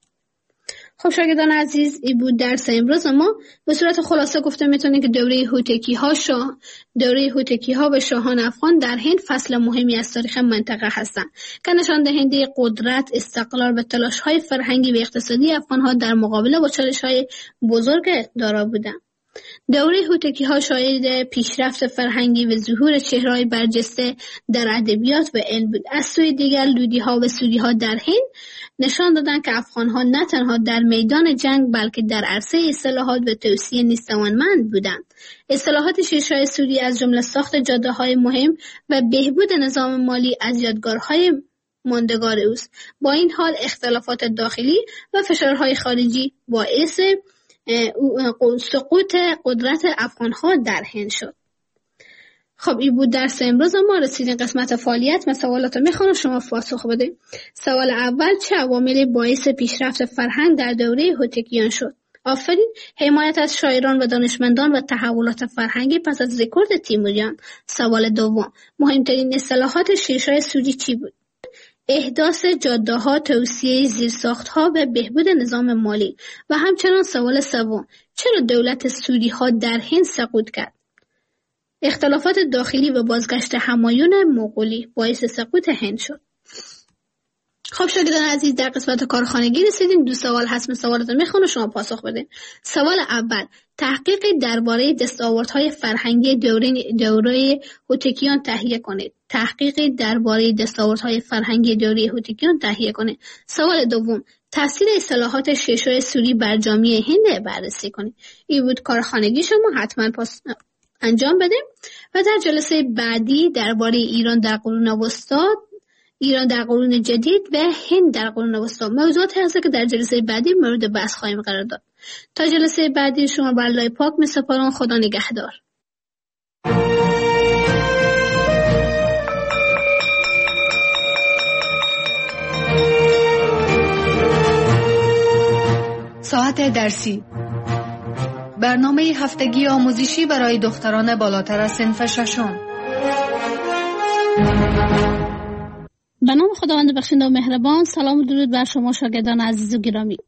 خب شاگردان عزیز، این بود درس امروز ما. به صورت خلاصه گفته میتونیم که دوره هوتکی ها شاه دوره هوتکی ها و شاهان افغان در هند فصل مهمی از تاریخ منطقه هستند که نشان دهنده قدرت، استقلال و تلاش های فرهنگی و اقتصادی افغان ها در مقابله با چالش های بزرگ دارا بودند. دوره هوتکی ها شاهد پیشرفت فرهنگی و ظهور چهره‌های برجسته در ادبیات و علم بود. از سوی دیگر لودی ها و سوری ها در هند نشان دادند که افغان ها نه تنها در میدان جنگ بلکه در عرصه اصلاحات و توسعه نیز توانمند بودند. اصلاحات شیرشاه سوری از جمله ساخت جاده های مهم و بهبود نظام مالی از یادگارهای ماندگار اوست. با این حال اختلافات داخلی و فشارهای خارجی باعث سقوط قدرت افغان‌ها در هند شد. خب این بود درس امروز ما. رسیدیم قسمت فعالیت. من سوالاتو میخوام شما پاسخ بده. سوال اول: چه عواملی باعث پیشرفت فرهنگ در دوره هوتکیان شد؟ آفرین. حمایت از شاعران و دانشمندان و تحولات فرهنگی پس از رکورد تیموریان. سوال دوم: مهمترین اصلاحات شیرشاه سوری چی بود؟ احداث جاده‌ها، توسعه زیرساخت‌ها و بهبود نظام مالی. و همچنان سوال سوم: چرا دولت سوری ها در هند سقوط کرد؟ اختلافات داخلی و بازگشت همایون مغولی باعث سقوط هند شد. خب شاگردان عزیز، در قسمت کارخانگی رسیدیم. دو سوال هست، من سوالات رو میخونم شما پاسخ بدین. سوال اول: تحقیقی درباره دستاوردهای فرهنگی دوره دوره هوتکیان تهیه کنید. تحقیقی درباره دستاوردهای فرهنگی دوره هوتکیان تهیه کنید. سوال دوم: تاثیر اصلاحات شیرشاه سوری بر جامعه هند بررسی کنید. این بود کارخانگی شما، حتما پاس انجام بدیم و در جلسه بعدی درباره ایران در قرون وسطا ایران در قرون جدید و هند در قرون وسطی موضوعاتی هست که در جلسه بعدی مورد بحث خواهیم قرار داد. تا جلسه بعدی شما بر الله پاک می‌سپارم. خدا نگهدار. ساعت درسی، برنامه هفتگی آموزشی برای دختران بالاتر از صنف ششم. به نام خداوند بخشنده و مهربان. سلام و درود بر شما شاگردان عزیز و گرامی.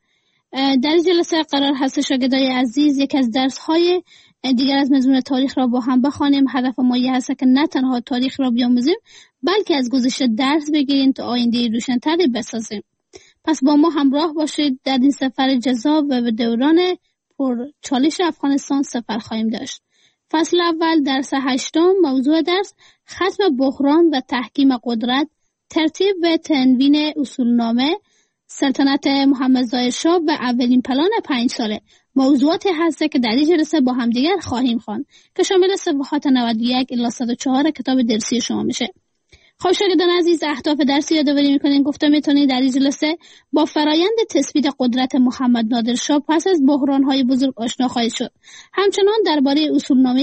در این جلسه قرار هست شاگردای عزیز یک از درس‌های دیگر از مضمون تاریخ را با هم بخوانیم. هدف ما این است که نه تنها تاریخ را بیاموزیم بلکه از گذشته درس بگیریم تا آینده روشن‌تری بسازیم. پس با ما همراه باشید. در این سفر جذاب و به دوران پر چالش افغانستان سفر خواهیم داشت. فصل اول درس هشتم. موضوع درس ختم بحران و تحکیم قدرت، ترتیب و تنوین اصولنامه سلطنت محمد ظاهر شاه و اولین پلان پنج ساله. موضوعاتی هست که در این جلسه با هم دیگر خواهیم خواند که شامل صفحات نود و یک الی صد و چهار کتاب درسی شما میشه. خب شاگردان عزیز، اهداف درسی یادآوری میکنین. گفتم میتونید در این جلسه با فرایند تثبیت قدرت محمد نادر شاه پس از بحران‌های بزرگ آشنا خواهید شد. همچنان درباره اصولنامه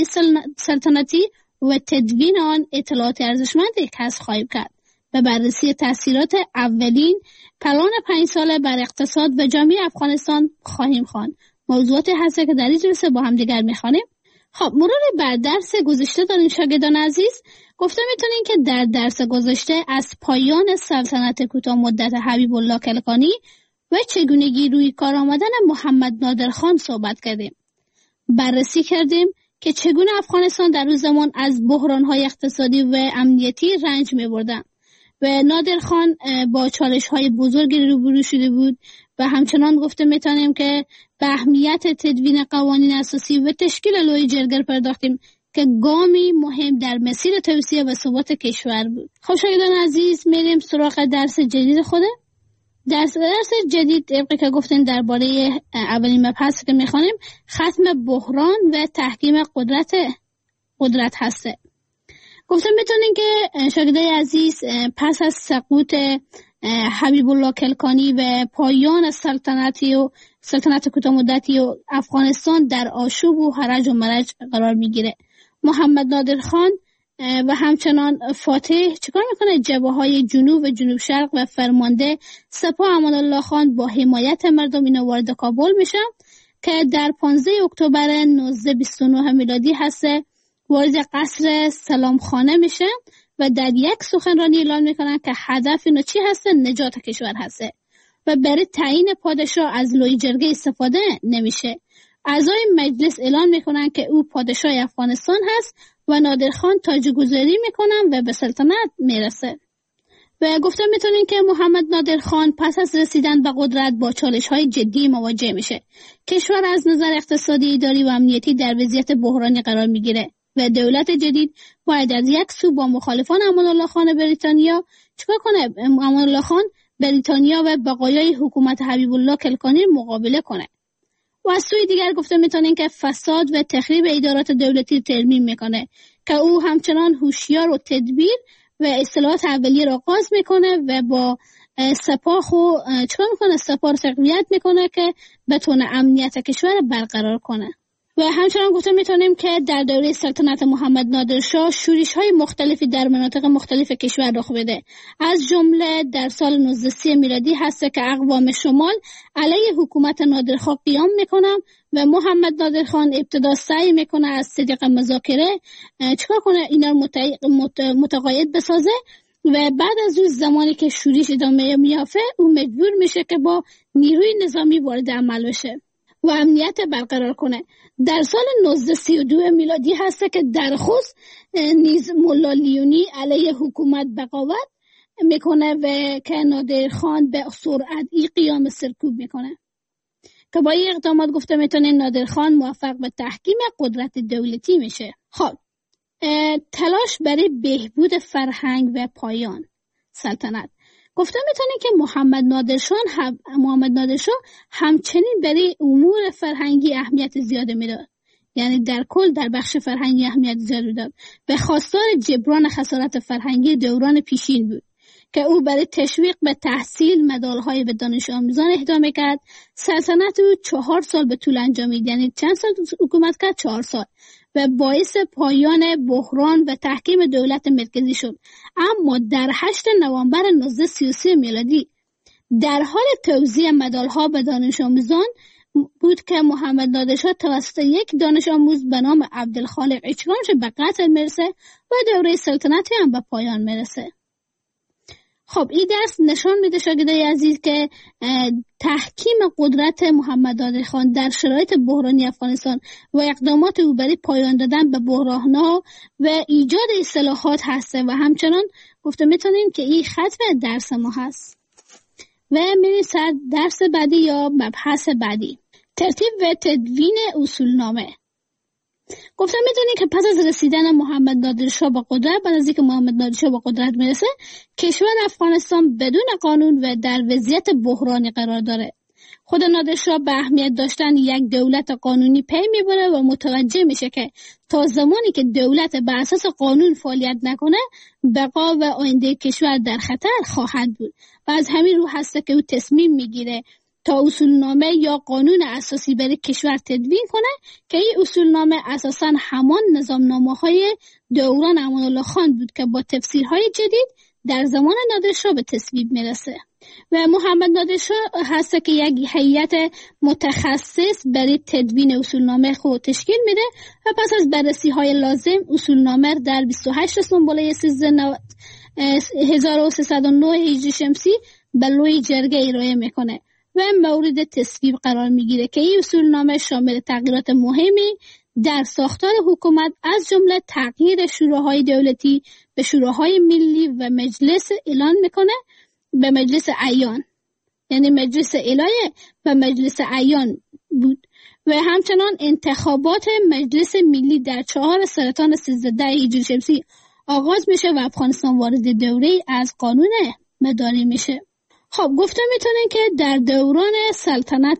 سلطنتی و تدوین آن اطلاعات ارزشمندی کسب خواهید کرد. به بررسی تاثیرات اولین پلان پنج ساله بر اقتصاد و جامعه افغانستان خواهیم خواند. موضوعاتی هست که در این جلسه با هم دیگر میخوانیم. خب مرور بر درس گذشته داریم شاگردان عزیز. گفته میتونین که در درس گذشته از پایان سلطنت کوتاه مدت حبیب الله کلکانی و چگونگی روی کار آمدن محمد نادر خان صحبت کردیم. بررسی کردیم که چگونه افغانستان در روز زمان از بحران‌های اقتصادی و امنیتی رنج می‌بردن و نادر خان با چالش‌های بزرگی روبرو شده بود و همچنان گفته میتونیم که به اهمیت تدوین قوانین اساسی و تشکیل لوی جرگه پرداختیم که گامی مهم در مسیر توسعه و ثبات کشور بود. خب شاگردان عزیز، میریم سراغ درس جدید خوده. درس درس جدید طبقی که گفتیم درباره اولین مبحث که میخوانیم ختم بحران و تحکیم قدرت قدرت هسته. گفتم میتونین که شاگردای عزیز پس از سقوط حبیب الله کلکانی و پایان سلطنتی و سلطنت کوتاه مدتی و افغانستان در آشوب و هرج و مرج قرار میگیره. محمد نادر خان و همچنان فاتح چیکار میکنه؟ جبهه‌های جنوب و جنوب شرق و فرمانده سپاه امان الله خان با حمایت مردم اینا وارد کابل میشن که در پانزده اکتبر نوزده بیست و نه میلادی هسته وارد قصر سلامخانه میشن و در یک سخنرانی اعلام میکنن که هدف اینا چی هسته؟ نجات کشور هسته و برای تعیین پادشاه از لوی جرگه استفاده نمیشه. اعضای مجلس اعلان میکنن که او پادشاه افغانستان هست و نادرخان تاجگذاری میکنن و به سلطنت میرسه. و گفتم میتونین که محمد نادر خان پس از رسیدن به قدرت با چالش های جدی مواجه میشه. کشور از نظر اقتصادی، اداری و امنیتی در وضعیت بحرانی قرار میگیره و دولت جدید باید از یک سو با مخالفان امان الله خان بریتانیا چیکار کنه؟ امان الله خان بریتانیا و بقایای حکومت حبیب الله کلکانی مقابله کنه. و از سوی دیگر گفته میتونین که فساد و تخریب ادارات دولتی ترمیم میکنه که او همچنان هوشیار و تدبیر و اصلاحات اولیه را آغاز میکنه و با سپاه خو چیکار میکنه؟ سپاه رو تقویت میکنه که بتونه امنیت کشور برقرار کنه. و همچنان گفته میتونیم که در دوره سلطنت محمد نادر شاه شورش های مختلفی در مناطق مختلف کشور رخ بده. از جمله در سال نوزده سی میلادی هست که اقوام شمال علیه حکومت نادرخان قیام میکنن و محمد نادر خان ابتدا سعی میکنه از طریق مذاکره چیکار کنه؟ اینا مت... متقاعد بسازه و بعد از اون زمانی که شورش ادامه میافته او مجبور میشه که با نیروی نظامی وارد عمل بشه و امنیت برقرار کنه. در سال نوزده سی و دو میلادی هست که در خوست نیز ملا لیونی علیه حکومت بغاوت میکنه و که نادر خان به سرعت ای قیام سرکوب میکنه که با این اقدامات گفته میتونه نادر خان موفق به تحکیم قدرت دولتی میشه. خب تلاش برای بهبود فرهنگ و پایان سلطنت. گفته میتونه که محمد نادرشاه هم محمد نادرشاه همچنین برای امور فرهنگی اهمیت زیاد میداد. یعنی در کل در بخش فرهنگی اهمیت زیاد میداد. به خواستار جبران خسارت فرهنگی دوران پیشین بود که او برای تشویق به تحصیل مدال‌های به دانش آموزان اهدا می‌کرد. سلطنت او چهار سال به طول انجامید، یعنی چند سال حکومت کرد؟ چهار سال، و باعث پایان بحران و تحکیم دولت مرکزی شد. اما در هشتم نوامبر نوزده سی و سه میلادی در حال توزیع مدال‌ها به دانش آموزان بود که محمد نادرشاه توسط یک دانش آموز به نام عبدالخالق اچکانش به قتل میرسه و دوره سلطنتی هم به پایان میرسه. خب این درس نشان میده شاگردای عزیز که تحکیم قدرت محمد نادرخان در شرایط بحرانی افغانستان و اقدامات او برای پایان دادن به بحران‌ها و ایجاد اصلاحات هسته و همچنان گفته میتونیم که این ختم درس ما هست. و میریم سر درس بعدی یا مبحث بعدی، ترتیب و تدوین اصولنامه. گفتم میدونید که پس از رسیدن محمد نادرشاه به قدرت، بعد از اینکه محمد نادرشاه به قدرت میرسه، کشور افغانستان بدون قانون و در وضعیت بحرانی قرار داره. خود نادرشاه به اهمیت داشتن یک دولت قانونی پی میبره و متوجه میشه که تا زمانی که دولت بر اساس قانون فعالیت نکنه، بقا و آینده کشور در خطر خواهد بود و از همین رو هسته که او تصمیم میگیره تا اصولنامه یا قانون اساسی برای کشور تدوین کنه که این اصولنامه اساساً همان نظامنامه‌های دوران امان الله خان بود که با تفسیرهای جدید در زمان نادرشاه به تصویب میرسه و محمد نادرشاه هست که یک هیئت متخصص برای تدوین اصولنامه خود تشکیل میده و پس از بررسی های لازم اصولنامه در بیست و هشت سنبله هزار و سیصد و نه هجری شمسی به لوی جرگه ارائه میکنه و مورد تصویب قرار میگیره که این اصولنامه شامل تغییرات مهمی در ساختار حکومت از جمله تغییر شوراهای دولتی به شوراهای ملی و مجلس اعلان میکنه به مجلس اعیان، یعنی مجلس الهه و مجلس اعیان بود و همچنان انتخابات مجلس ملی در چهار سرطان سیزده هجری شمسی آغاز میشه و افغانستان وارد دوره از قانون مداری میشه. خب گفته میتونن که در دوران سلطنت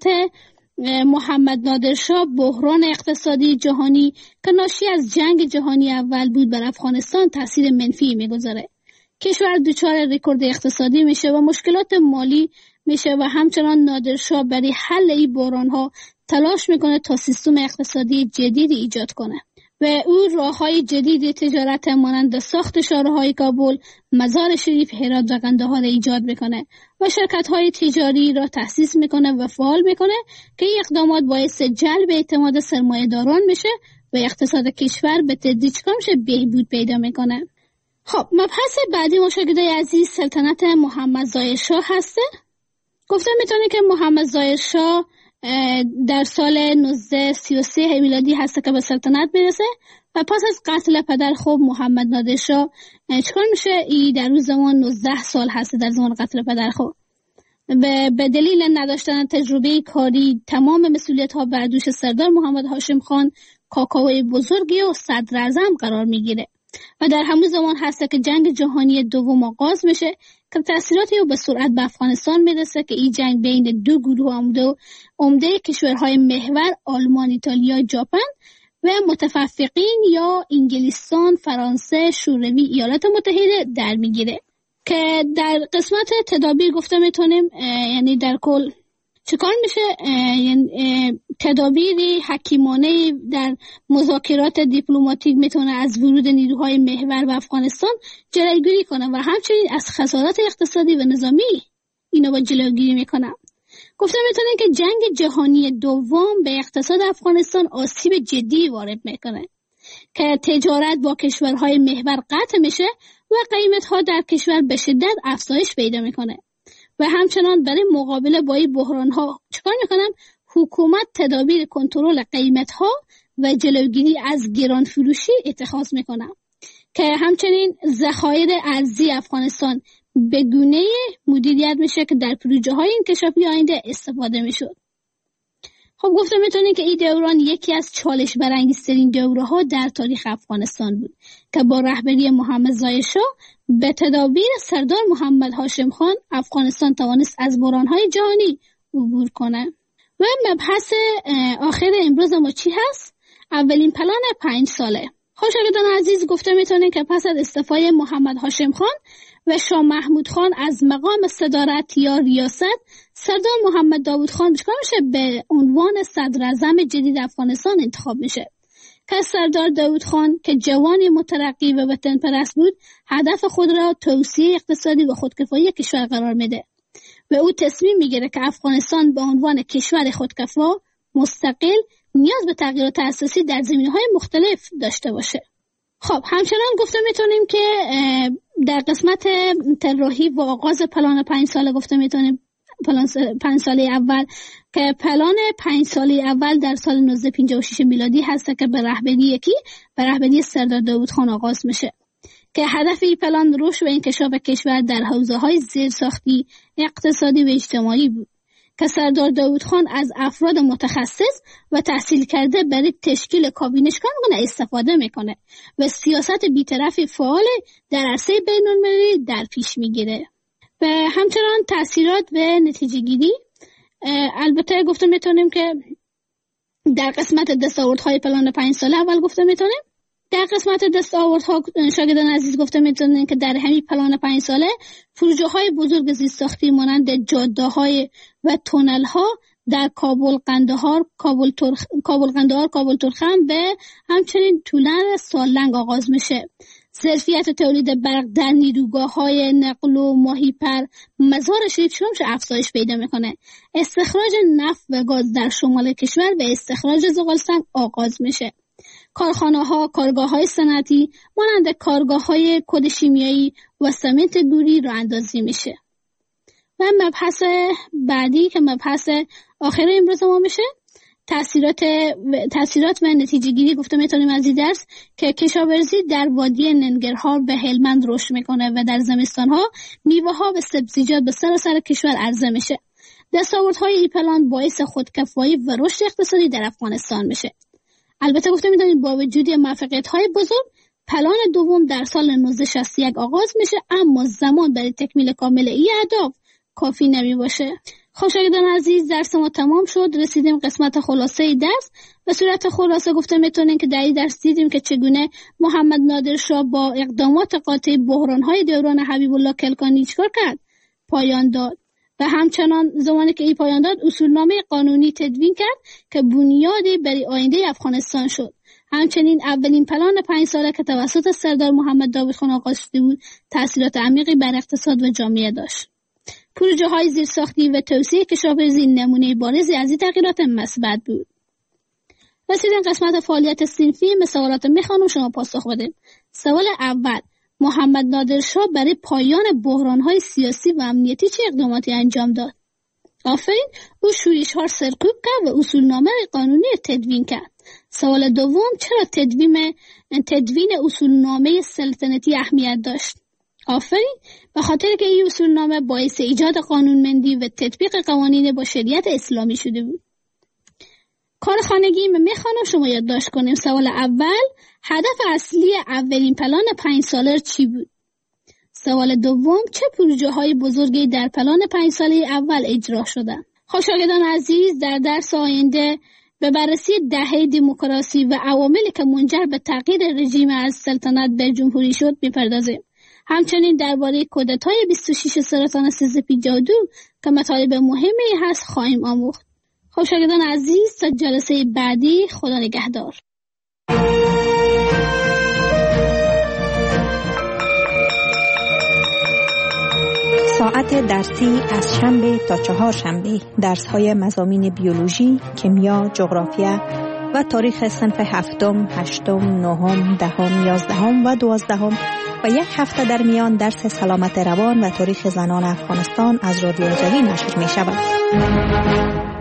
محمد نادرشاه بحران اقتصادی جهانی که ناشی از جنگ جهانی اول بود بر افغانستان تاثیر منفی میگذاره. کشور دچار رکورد اقتصادی میشه و مشکلات مالی میشه و همچنان نادرشاه برای حل این بحران‌ها تلاش میکنه تا سیستم اقتصادی جدیدی ایجاد کنه و او راه‌های جدید تجارت مانند ساخت شاهراهای کابل، مزار شریف، هرات و قندهار ایجاد میکنه و شرکت‌های تجاری را تأسیس میکنه و فعال میکنه که این اقدامات باعث جلب اعتماد سرمایه‌داران میشه و اقتصاد کشور به تدریج کمش بهبود پیدا میکنه. خب مبحث بعدی مشاهدای عزیز سلطنت محمد ظاهرشاه هسته. گفتم میتونه که محمد ظاهرشاه در سال نوزده سی و سه میلادی هسته که به سلطنت میرسه و پس از قتل پدر خوب محمد نادرشاه چکار میشه؟ ای در روز زمان نوزده سال هسته در زمان قتل پدر خوب به دلیل نداشتن تجربه کاری تمام مسئولیت ها بر دوش سردار محمد هاشم خان کاکاوی بزرگی و صدر اعظم قرار میگیره و در همون زمان هسته که جنگ جهانی دوم آغاز میشه که تأثیراتی رو به سرعت به افغانستان میرسه که این جنگ بین دو گروه عمده عمده کشورهای محور آلمان، ایتالیا، ژاپن و متفقین یا انگلستان، فرانسه، شوروی، ایالات متحده در میگیره که در قسمت تدابیر گفته میتونیم یعنی در کل چیکار میشه؟ یعنی تدابیری حکیمانه در مذاکرات دیپلماتیک میتونه از ورود نیروهای محور به افغانستان جلوگیری کنه و همچنین از خسارات اقتصادی و نظامی اینا با جلوگیری میکنه. گفته میتونه که جنگ جهانی دوم به اقتصاد افغانستان آسیب جدی وارد میکنه که تجارت با کشورهای محور قطع میشه و قیمت‌ها در کشور به شدت افزایش پیدا میکنه و همچنان برای مقابله با این بحران‌ها چیکار میکنم؟ حکومت تدابیر کنترل قیمت‌ها و جلوگیری از گران فروشی اتخاذ میکنه که همچنین ذخایر ارزی افغانستان به گونه‌ای مدیریت میشه که در پروژه‌های انکشافی آینده استفاده میشد. خب گفتم میتونید که این دوران یکی از چالش برانگیزترین دوره‌ها در تاریخ افغانستان بود که با رهبری محمد ظاهرشاه به تدابیر سردار محمد هاشم خان افغانستان توانست از بحران‌های جهانی عبور کنه. و مبحث آخر امروز ما چی هست؟ اولین پلان پنج ساله. خوشحالان عزیز گفته میتونید که پس از استعفای محمد هاشم خان و شاه محمود خان از مقام صدارت یا ریاست سردار محمد داوود خان چیکار میشه؟ به عنوان صدر اعظم جدید افغانستان انتخاب میشه که سردار داوود خان که جوانی مترقی و وطن پرست بود هدف خود را توسعه اقتصادی و خودکفایی کشور قرار میده و او تصمیم میگیره که افغانستان به عنوان کشور خودکفا مستقل نیاز به تغییرات اساسی در زمینه‌های مختلف داشته باشه. خب همچنان گفته میتونیم که در قسمت طراحی و آغاز پلان پنج ساله گفته میتونیم پلان پنج ساله اول که پلان پنج ساله اول در سال نوزده پنجاه و شش میلادی هست که به رهبری یکی به رهبری سردار داوود خان آغاز میشه که هدف این پلان رشد و انکشاف کشور در حوزه‌های زیرساختی، اقتصادی و اجتماعی بود که سردار داوود خان از افراد متخصص و تحصیل کرده برای تشکیل کابینه‌شان استفاده میکنه و سیاست بی‌طرفی فعال در عرصه بین‌المللی در پیش میگیره. و همچنان تأثیرات و نتیجه گیری، البته گفته میتونیم که در قسمت دستاوردهای پلان پنج ساله اول گفته میتونیم در قسمت دستاوردها شاگردان عزیز گفته میتونیم که در همین پلان پنج ساله پروژه های بزرگ زیرساختی مانند جاده های و تونل ها در کابل قندهار کابل ترخ کابل قندهار کابل ترخم و همچنین طولن سالنگ آغاز میشه. ظرفیت تولید برق در نیروگاه های نقل و ماهیپر مزار شریف شمش افزایش پیدا میکنه. استخراج نفت و گاز در شمال کشور و استخراج زغالسنگ آغاز میشه. کارخانه ها، کارگاه های صنعتی مانند کارگاه های کد شیمیایی و سمنت گوری راه اندازی میشه. و مبحث بعدی که مبحث آخر امروز ما میشه تأثیرات تأثیرات و نتیجه گیری گفته میتونیم از این درس که کشاورزی در وادی ننگرهار به هلمند رشد میکنه و در زمستان ها میوه ها و سبزیجات به سراسر کشور عرضه میشه. دستاوردهای این پلان باعث خودکفایی و رشد اقتصادی در افغانستان میشه. البته گفته میتونیم با وجود موفقیت های بزرگ پلان دوم در سال نوزده شصت و یک آغاز میشه، اما زمان برای تکمیل کامل این اهداف کافی نمی باشه. خب شاگردان عزیز درس ما تمام شد، رسیدیم قسمت خلاصه درس. به صورت خلاصه گفته میتونیم که در این درس دیدیم که چگونه محمد نادر شاه با اقدامات قاطع بحران‌های دوران حبیب الله کلکانی چیکار کرد؟ پایان داد. و همچنان زمانی که این پایان داد اصولنامه قانونی تدوین کرد که بنیادی برای آینده افغانستان شد. همچنین اولین پلان پنج ساله که توسط سردار محمد داوود خان آغاز شده بود تأثیرات عمیقی بر اقتصاد و جامعه داشت. پروژه های زیرساختی و توسعه کشاورزی نمونه بارزی از این تغییرات مثبت بود. رسیدیم قسمت فعالیت صنفی. سوالات میخوانم شما پاسخ بدید. سوال اول: محمد نادر شاه برای پایان بحران‌های سیاسی و امنیتی چه اقداماتی انجام داد؟ آفرین، او شورش‌ها سرکوب کرد و اصولنامه قانونی تدوین کرد. سوال دوم: چرا تدوین تدوین اصولنامه سلطنتی اهمیت داشت؟ آفرین، به خاطر که این اصولنامه باعث ایجاد قانونمندی و تطبیق قوانین با شریعت اسلامی شده بود. کار خانگی میخوانم شما یادداشت کنیم. سوال اول: هدف اصلی اولین پلان پنج ساله چی بود؟ سوال دوم: چه پروژه های بزرگی در پلان پنج ساله اول اجرا شدند؟ خب شاگردان عزیز در درس آینده به بررسی دهه دموکراسی و عواملی که منجر به تغییر رژیم از سلطنت به جمهوری شد میپردازیم. همچنین درباره کودتای بیست و شش سرطان سیزده پنجاه و دو که مطالب مهمی هست خواهیم آموخت. خب شاگردان عزیز تا جلسه بعدی خدا نگهدار. ساعت درسی از شنبه تا چهار شنبه درس‌های مضامین بیولوژی، کیمیا، جغرافیا و تاریخ صنف هفتم، هشتم، نهم، دهم، یازدهم و دوازدهم و یک هفته در میان درس سلامت روان و تاریخ زنان افغانستان از رادیو آزادی نشر می شود.